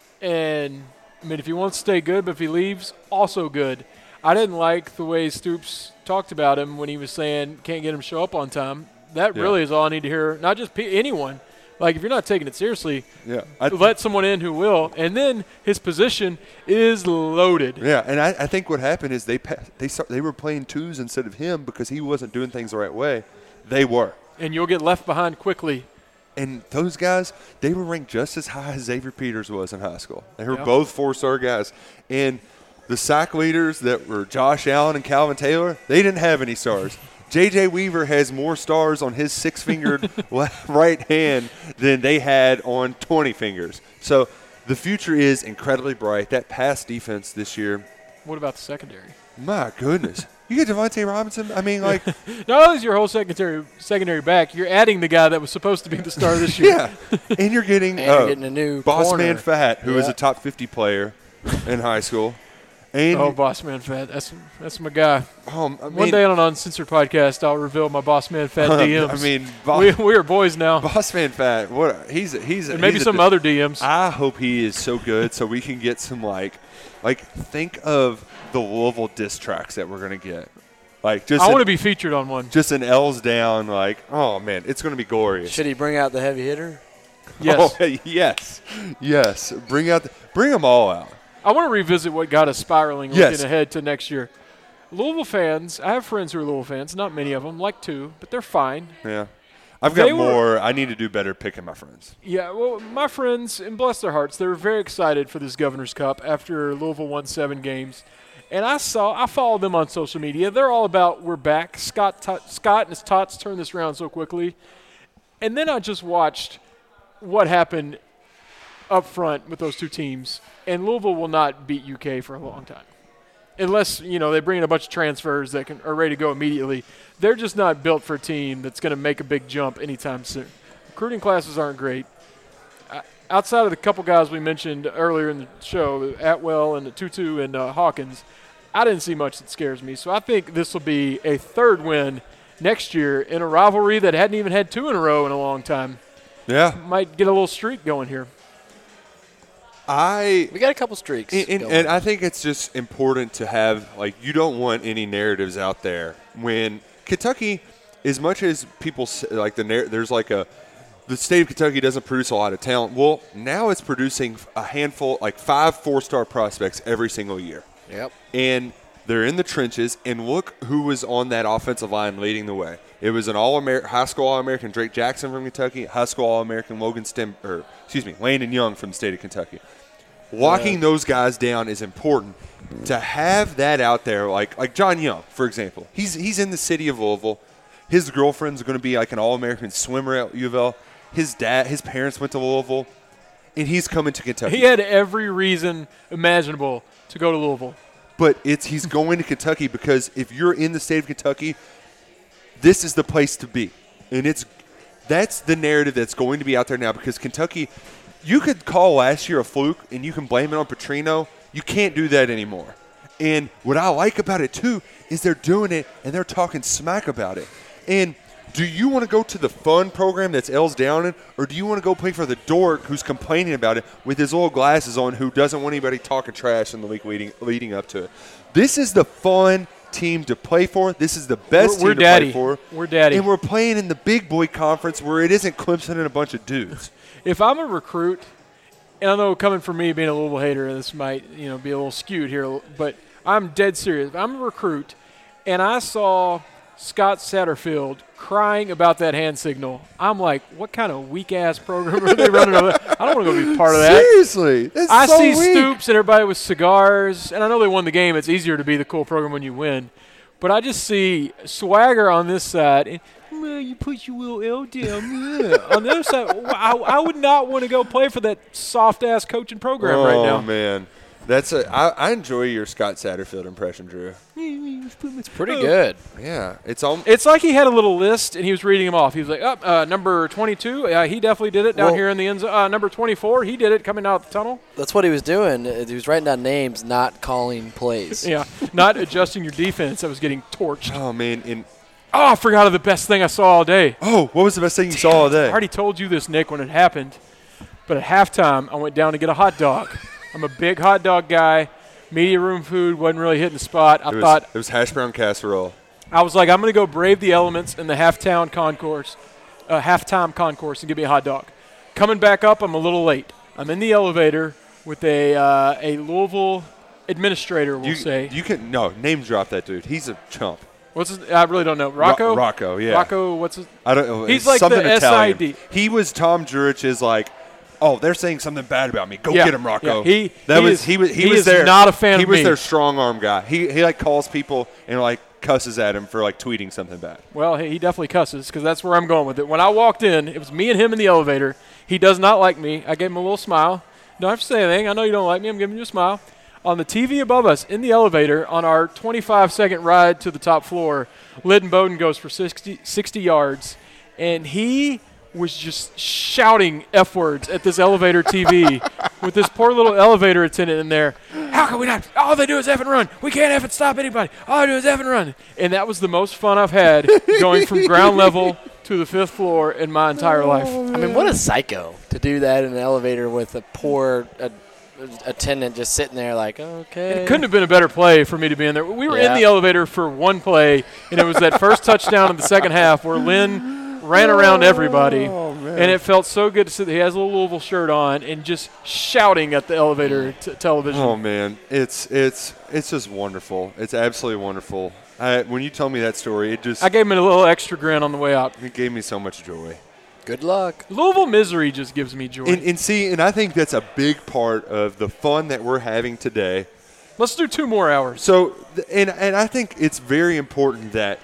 and I mean, if he wants to stay good, but if he leaves, also good. I didn't like the way Stoops talked about him when he was saying can't get him to show up on time. That Yeah. really is all I need to hear. Not just anyone. Like, if you're not taking it seriously, Yeah. let someone in who will. And then his position is loaded. Yeah, and I think what happened is they were playing 2s instead of him because he wasn't doing things the right way. They were. And you'll get left behind quickly. And those guys, they were ranked just as high as Xavier Peters was in high school. They were Yeah. both 4-star guys. And the sack leaders that were Josh Allen and Calvin Taylor, they didn't have any stars. J.J. Weaver has more stars on his 6-fingered right hand than they had on 20 fingers. So the future is incredibly bright. That pass defense this year, What about the secondary? my goodness. You get Devontae Robinson, I mean, like, Not only is your whole secondary back, you're adding the guy that was supposed to be the star this year. yeah. And you're getting, And you're getting a new Boss corner. Man Fat, who is Yeah. a top 50 player in high school. And Oh, Boss Man Fat. That's my guy. I mean, One day on an Uncensored podcast, I'll reveal my Boss Man Fat DMs. I mean, we are boys now. Boss Man Fat, he's And maybe he's some other DMs. I hope he is so good so we can get some like think of the Louisville diss tracks that we're gonna get. Like just I want to be featured on one. just an L's down. Like, oh man, it's gonna be glorious. Should he bring out the heavy hitter? Yes. Oh, yes. Bring them all out. I want to revisit what got us spiraling Yes. looking ahead to next year. Louisville fans, I have friends who are Louisville fans, not many of them, like 2, but they're fine. Yeah. I've got They were- more. I need to do better picking my friends. Yeah, well, my friends, and bless their hearts, they were very excited for this Governor's Cup after Louisville won 7 games. And I followed them on social media. They're all about we're back. Scott and his tots turned this around so quickly. And then I just watched what happened up front with those 2 teams. And Louisville will not beat UK for a long time. Unless, they bring in a bunch of transfers that are ready to go immediately. They're just not built for a team that's going to make a big jump anytime soon. Recruiting classes aren't great. Outside of the couple guys we mentioned earlier in the show, Atwell and Tutu and Hawkins, I didn't see much that scares me. So I think this will be a 3rd win next year in a rivalry that hadn't even had 2 in a row in a long time. Yeah. Might get a little streak going here. We got a couple streaks. And I think it's just important to have, you don't want any narratives out there when Kentucky, as much as people say, there's the state of Kentucky doesn't produce a lot of talent. Well, now it's producing a handful, 5 4-star prospects every single year. Yep. And they're in the trenches, and look who was on that offensive line leading the way. It was an high school All-American Drake Jackson from Kentucky, high school All-American Landon Young from the state of Kentucky. Locking those guys down is important. To have that out there, like John Young, for example, he's in the city of Louisville. His girlfriend's going to be an All-American swimmer at U of L. His parents went to Louisville, and he's coming to Kentucky. He had every reason imaginable to go to Louisville. But he's going to Kentucky because if you're in the state of Kentucky, this is the place to be. And that's the narrative that's going to be out there now because Kentucky, you could call last year a fluke and you can blame it on Petrino. You can't do that anymore. And what I like about it, too, is they're doing it and they're talking smack about it. And do you want to go to the fun program that's L's Downing, or do you want to go play for the dork who's complaining about it with his little glasses on who doesn't want anybody talking trash in the week leading up to it? This is the fun, team to play for. This is the best We're team to daddy. play for. We're daddy. And we're playing in the big boy conference where it isn't Clemson and a bunch of dudes. If I'm a recruit, and I know coming from me being a Louisville hater, this might be a little skewed here, but I'm dead serious. If I'm a recruit, and I saw Scott Satterfield crying about that hand signal, I'm like, what kind of weak-ass program are they running over there? I don't want to go be part of that. Seriously. That's I so see weak. Stoops and everybody with cigars, and I know they won the game. It's easier to be the cool program when you win. But I just see swagger on this side, and you put your little L down. On the other side, I would not want to go play for that soft-ass coaching program right now. Oh, man. I enjoy your Scott Satterfield impression, Drew. It's pretty good. Yeah. It's like he had a little list, and he was reading them off. He was like, number 22, he definitely did it down here in the end zone. Number 24, he did it coming out the tunnel. That's what he was doing. He was writing down names, not calling plays. Yeah, not adjusting your defense. That was getting torched. Oh, man. I forgot of the best thing I saw all day. Oh, what was the best thing you saw all day? I already told you this, Nick, when it happened. But at halftime, I went down to get a hot dog. I'm a big hot dog guy. Media room food wasn't really hitting the spot. It was hash brown casserole. I was like, I'm going to go brave the elements in the halftime concourse and give me a hot dog. Coming back up, I'm a little late. I'm in the elevator with a Louisville administrator, we'll say. Name drop that dude. He's a chump. I really don't know. Rocco? Rocco, yeah. Rocco, what's his? I don't know. He's like something the Italian. SID. He was Tom Jurich's they're saying something bad about me. Go get him, Rocco. Yeah. He is there. Not a fan of me. He was their strong arm guy. He calls people and cusses at him for tweeting something bad. Well, he definitely cusses because that's where I'm going with it. When I walked in, it was me and him in the elevator. He does not like me. I gave him a little smile. Don't have to say anything. I know you don't like me. I'm giving you a smile. On the TV above us, in the elevator, on our 25-second ride to the top floor, Lyndon Bowden goes for 60 yards, and he was just shouting F words at this elevator TV with this poor little elevator attendant in there. How can we not? All they do is F and run. We can't F and stop anybody. All they do is F and run. And that was the most fun I've had going from ground level to the 5th floor in my entire life. I mean, what a psycho to do that in an elevator with a poor attendant just sitting there like, okay. It couldn't have been a better play for me to be in there. We were in the elevator for one play, and it was that first touchdown in the second half where Lynn ran around everybody, and it felt so good to see that he has a little Louisville shirt on and just shouting at the elevator television. Oh, man. It's just wonderful. It's absolutely wonderful. When you told me that story, I gave him a little extra grin on the way out. It gave me so much joy. Good luck. Louisville misery just gives me joy. And I think that's a big part of the fun that we're having today. Let's do 2 more hours. So, and I think it's very important that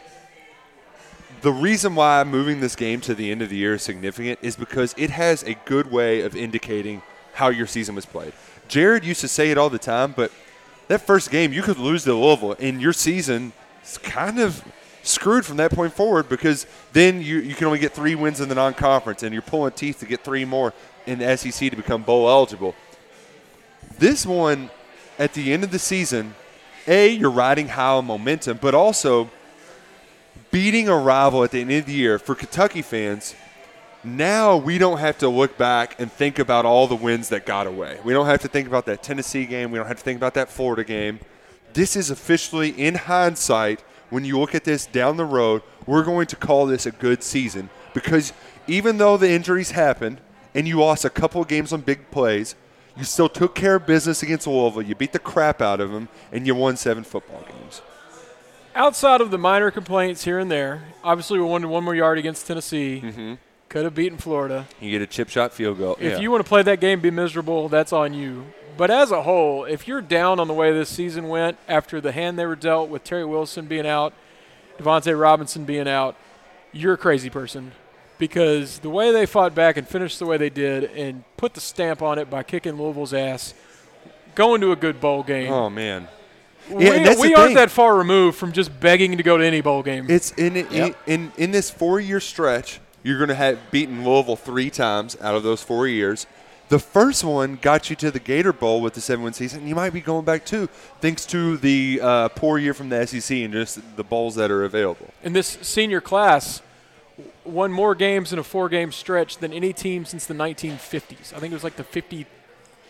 the reason why moving this game to the end of the year is significant is because it has a good way of indicating how your season was played. Jared used to say it all the time, but that first game, you could lose to Louisville, and your season is kind of screwed from that point forward because then you can only get 3 wins in the non-conference, and you're pulling teeth to get 3 more in the SEC to become bowl eligible. This one, at the end of the season, you're riding high on momentum, but also beating a rival at the end of the year for Kentucky fans. Now we don't have to look back and think about all the wins that got away. We don't have to think about that Tennessee game. We don't have to think about that Florida game. This is officially, in hindsight, when you look at this down the road, we're going to call this a good season because even though the injuries happened and you lost a couple of games on big plays, you still took care of business against Louisville. You beat the crap out of them, and you won 7 football games. Outside of the minor complaints here and there, obviously we won 1 more yard against Tennessee. Mm-hmm. Could have beaten Florida. You get a chip shot field goal. If you want to play that game, be miserable, that's on you. But as a whole, if you're down on the way this season went after the hand they were dealt with Terry Wilson being out, Devontae Robinson being out, you're a crazy person. Because the way they fought back and finished the way they did and put the stamp on it by kicking Louisville's ass, going to a good bowl game. Oh, man. We aren't that far removed from just begging to go to any bowl game. It's in this 4-year stretch, you're going to have beaten Louisville 3 times out of those 4 years. The first one got you to the Gator Bowl with the 7-win season. You might be going back too, thanks to the poor year from the SEC and just the bowls that are available. And this senior class won more games in a 4-game stretch than any team since the 1950s. I think it was like the 53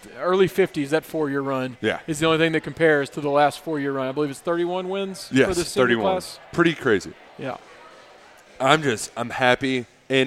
early 50s, that 4-year run is the only thing that compares to the last 4-year run. I believe it's 31 wins for this senior 31. class. Pretty crazy. Yeah. I'm happy. And,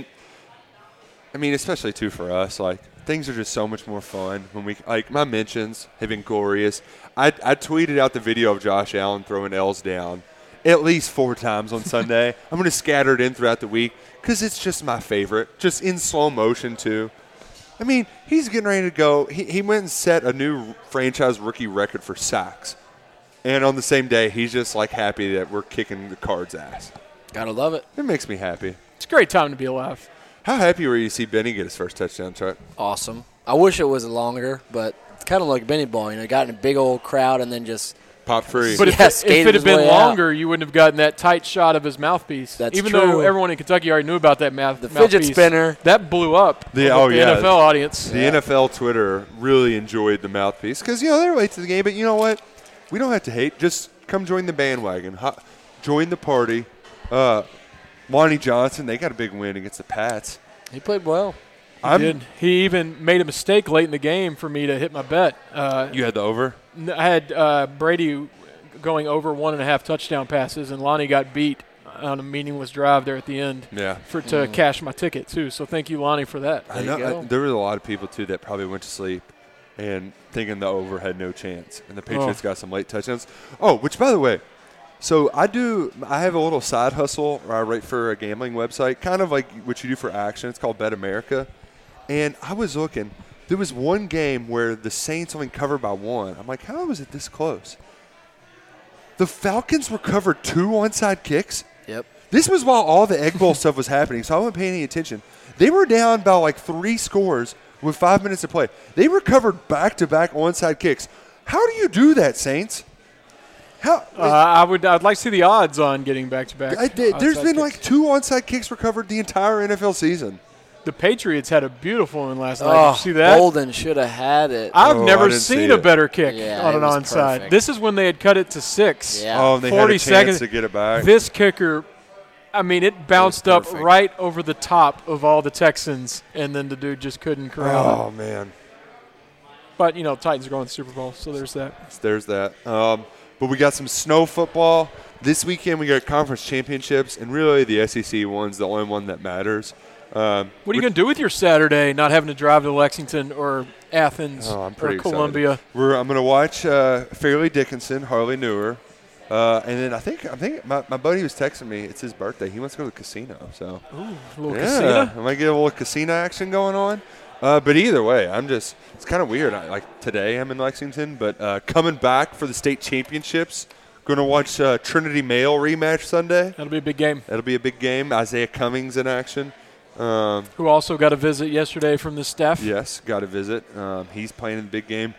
I mean, especially, too, for us, like, things are just so much more fun when we – like, my mentions have been glorious. I tweeted out the video of Josh Allen throwing L's down at least 4 times on Sunday. I'm going to scatter it in throughout the week because it's just my favorite, just in slow motion, too. I mean, he's getting ready to go. He went and set a new franchise rookie record for sacks. And on the same day, he's just, like, happy that we're kicking the Cards' ass. Gotta love it. It makes me happy. It's a great time to be alive. How happy were you to see Benny get his first touchdown, Chuck? Awesome. I wish it was longer, but it's kind of like Benny ball. You know, got in a big old crowd and then just Pop free. But Yeah, if it skated had his been way longer, you wouldn't have gotten that tight shot of his mouthpiece. That's Even true. though everyone in Kentucky already knew about that The fidget mouthpiece. spinner. That blew up with the yeah. NFL audience. The NFL Twitter really enjoyed the mouthpiece because, they're late to the game. But you know what? We don't have to hate. Just come join the bandwagon. Join the party. Lonnie Johnson, they got a big win against the Pats. He played well. He did. He even made a mistake late in the game for me to hit my bet. You had the over? I had Brady going over 1.5 touchdown passes, and Lonnie got beat on a meaningless drive there at the end to cash my ticket, too. So thank you, Lonnie, for that. I know. There were a lot of people, too, that probably went to sleep and thinking the over had no chance. And the Patriots got some late touchdowns. Oh, which, by the way, so I have a little side hustle where I write for a gambling website, kind of like what you do for Action. It's called Bet America. And I was looking. There was one game where the Saints only covered by 1. I'm like, how was it this close? The Falcons recovered 2 onside kicks. Yep. This was while all the Egg Bowl stuff was happening, so I wasn't paying any attention. They were down by like 3 scores with 5 minutes to play. They recovered back-to-back onside kicks. How do you do that, Saints? I'd like to see the odds on getting back-to-back. There's been like 2 onside kicks recovered the entire NFL season. The Patriots had a beautiful one last night. Did you see that? Bolden should have had it. I've never didn't seen see a it. better kick Yeah, on it an was onside. perfect. This is when they had cut it to 6. Yeah. Oh, and they 40 had a chance seconds to get it back. This kicker, I mean, it bounced up perfect. right over the top of all the Texans, and then the dude just couldn't corral it. Oh, man. But, Titans are going to the Super Bowl, so there's that. There's that. But we got some snow football. This weekend we got conference championships, and really the SEC one's the only one that matters. What are you going to do with your Saturday, not having to drive to Lexington or Athens I'm or pretty Columbia? excited. I'm going to watch Fairleigh Dickinson, Harley Newer. And then I think my buddy was texting me. It's his birthday. He wants to go to the casino. So Ooh, a little casino? I might get a little casino action going on. But either way, it's kind of weird. Like today I'm in Lexington, but coming back for the state championships, going to watch Trinity Male rematch Sunday. That'll be a big game. That'll be a big game. Isaiah Cummings in action. Who also got a visit yesterday from the staff. Yes, got a visit. He's playing in the big game.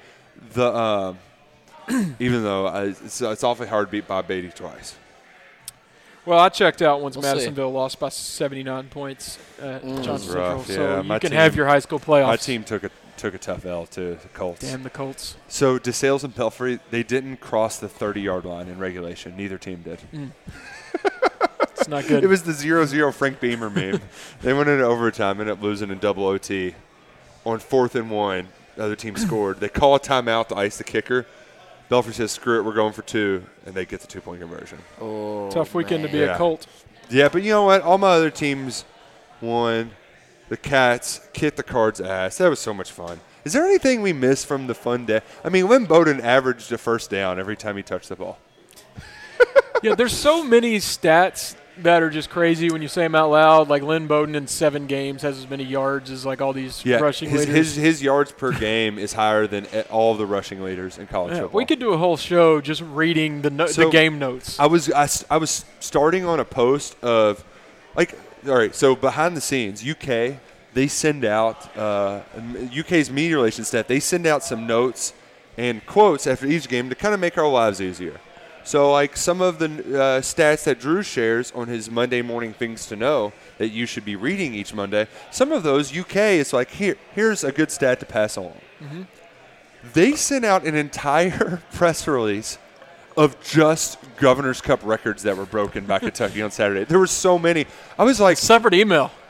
Even though it's awfully hard to beat Bob Beatty twice. Well, I checked out once We'll Madisonville lost by 79 points at Johnson Central. rough. So Yeah, you my can team- have your high school playoffs. My team took a tough L to the Colts. Damn the Colts. So DeSales and Pelfrey, they didn't cross the 30-yard line in regulation. Neither team did. It's not good. It was the 0-0 Frank Beamer meme. They went into overtime, ended up losing in double OT. On 4th and 1, the other team scored. They call a timeout to ice the kicker. Belfry says, screw it, we're going for 2, and they get the 2-point conversion. Oh, Tough weekend to be Yeah. a Colt. Yeah, but you know what? All my other teams won. The Cats kicked the Cards' ass. That was so much fun. Is there anything we missed from the fun day? I mean, Lynn Bowden averaged a first down every time he touched the ball. Yeah, there's so many stats that are just crazy when you say them out loud. Like Lynn Bowden in 7 games has as many yards as like all these rushing leaders. His yards per game is higher than all of the rushing leaders in college football. We could do a whole show just reading the game notes. I was starting on a post of like, all right, so behind the scenes, UK, they send out UK's media relations staff. They send out some notes and quotes after each game to kind of make our lives easier. So, like, some of the stats that Drew shares on his Monday morning things to know that you should be reading each Monday, some of those UK is like, here's a good stat to pass along. Mm-hmm. They sent out an entire press release of just Governor's Cup records that were broken by Kentucky on Saturday. There were so many. I was like, Separate email.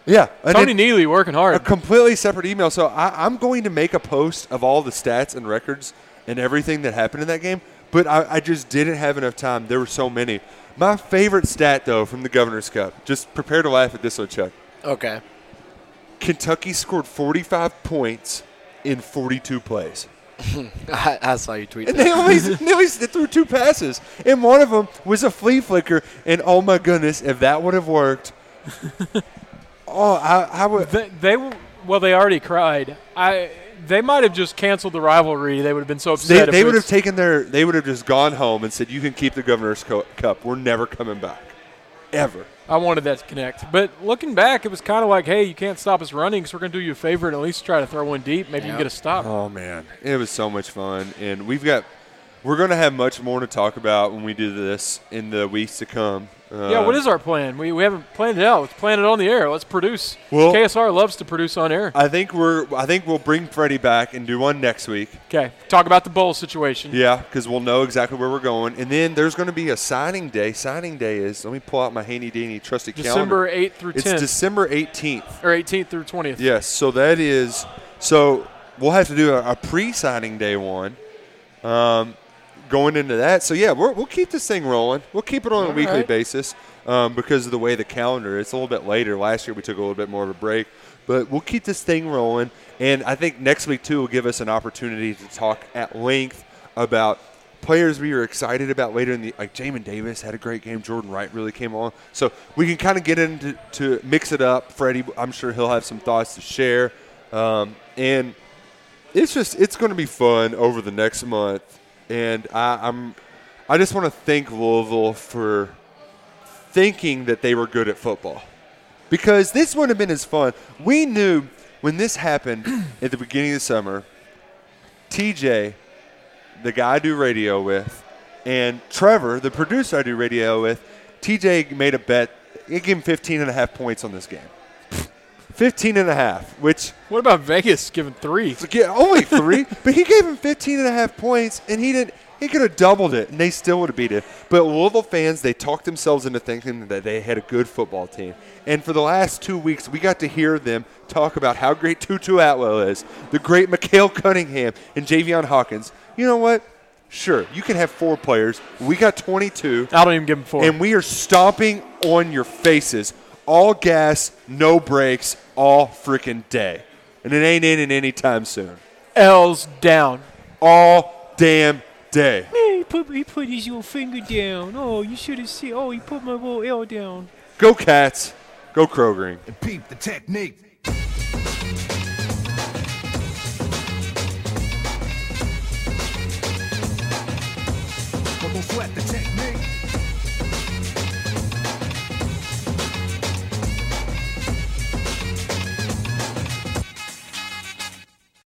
Yeah. And Tony Neely working a hard. completely separate email. So I'm going to make a post of all the stats and records and everything that happened in that game, but I just didn't have enough time. There were so many. My favorite stat, though, from the Governor's Cup, just prepare to laugh at this one, Chuck. Okay. Kentucky scored 45 points in 42 plays. I saw you tweet And that. they only threw 2 passes. And one of them was a flea flicker. And, oh, my goodness, if that would have worked. I would. They already cried. They might have just canceled the rivalry. They would have been so upset. They would have taken they would have just gone home and said, you can keep the Governor's Cup. We're never coming back. Ever. I wanted that to connect. But looking back, it was kind of like, hey, you can't stop us running, so we're going to do you a favor and at least try to throw one deep. Maybe you can get a stop. Oh, man. It was so much fun. And we're going to have much more to talk about when we do this in the weeks to come. Yeah, what is our plan? We haven't planned it out. Let's plan it on the air. Let's produce. Well, KSR loves to produce on air. I think we'll bring Freddie back and do one next week. Okay, talk about the bowl situation. Yeah, because we'll know exactly where we're going. And then there's going to be a signing day. Signing day is, let me pull out my handy-dandy trusty December calendar. 8th through 10th. It's December 18th. Or 18th through 20th. Yes, so that is – so we'll have to do a pre-signing day one going into that. So, yeah, we'll keep this thing rolling. We'll keep it on a weekly basis because of the way the calendar is. It's a little bit later. Last year we took a little bit more of a break. But we'll keep this thing rolling. And I think next week, too, will give us an opportunity to talk at length about players we were excited about later in the – like Jamin Davis had a great game. Jordan Wright really came on. So we can kind of get into to mix it up. Freddie, I'm sure he'll have some thoughts to share. And it's going to be fun over the next month. And I just want to thank Louisville for thinking that they were good at football, because this wouldn't have been as fun. We knew when this happened at the beginning of the summer, TJ, the guy I do radio with, and Trevor, the producer I do radio with, TJ made a bet. He gave him 15.5 points on this game. 15.5, which – What about Vegas giving 3? yeah, only 3, but he gave him 15.5 points, and he could have doubled it, and they still would have beat it. But Louisville fans, they talked themselves into thinking that they had a good football team. And for the last 2 weeks, we got to hear them talk about how great Tutu Atwell is, the great Mikhail Cunningham, and Javion Hawkins. You know what? Sure, you can have 4 players. We got 22. I don't even give them 4. And we are stomping on your faces. All gas, no brakes, all freaking day. And it ain't ending anytime soon. L's down. All damn day. He put his little finger down. Oh, you should have seen. Oh, he put my little L down. Go Cats. Go Crow Green. And peep the technique. Don't sweat the technique.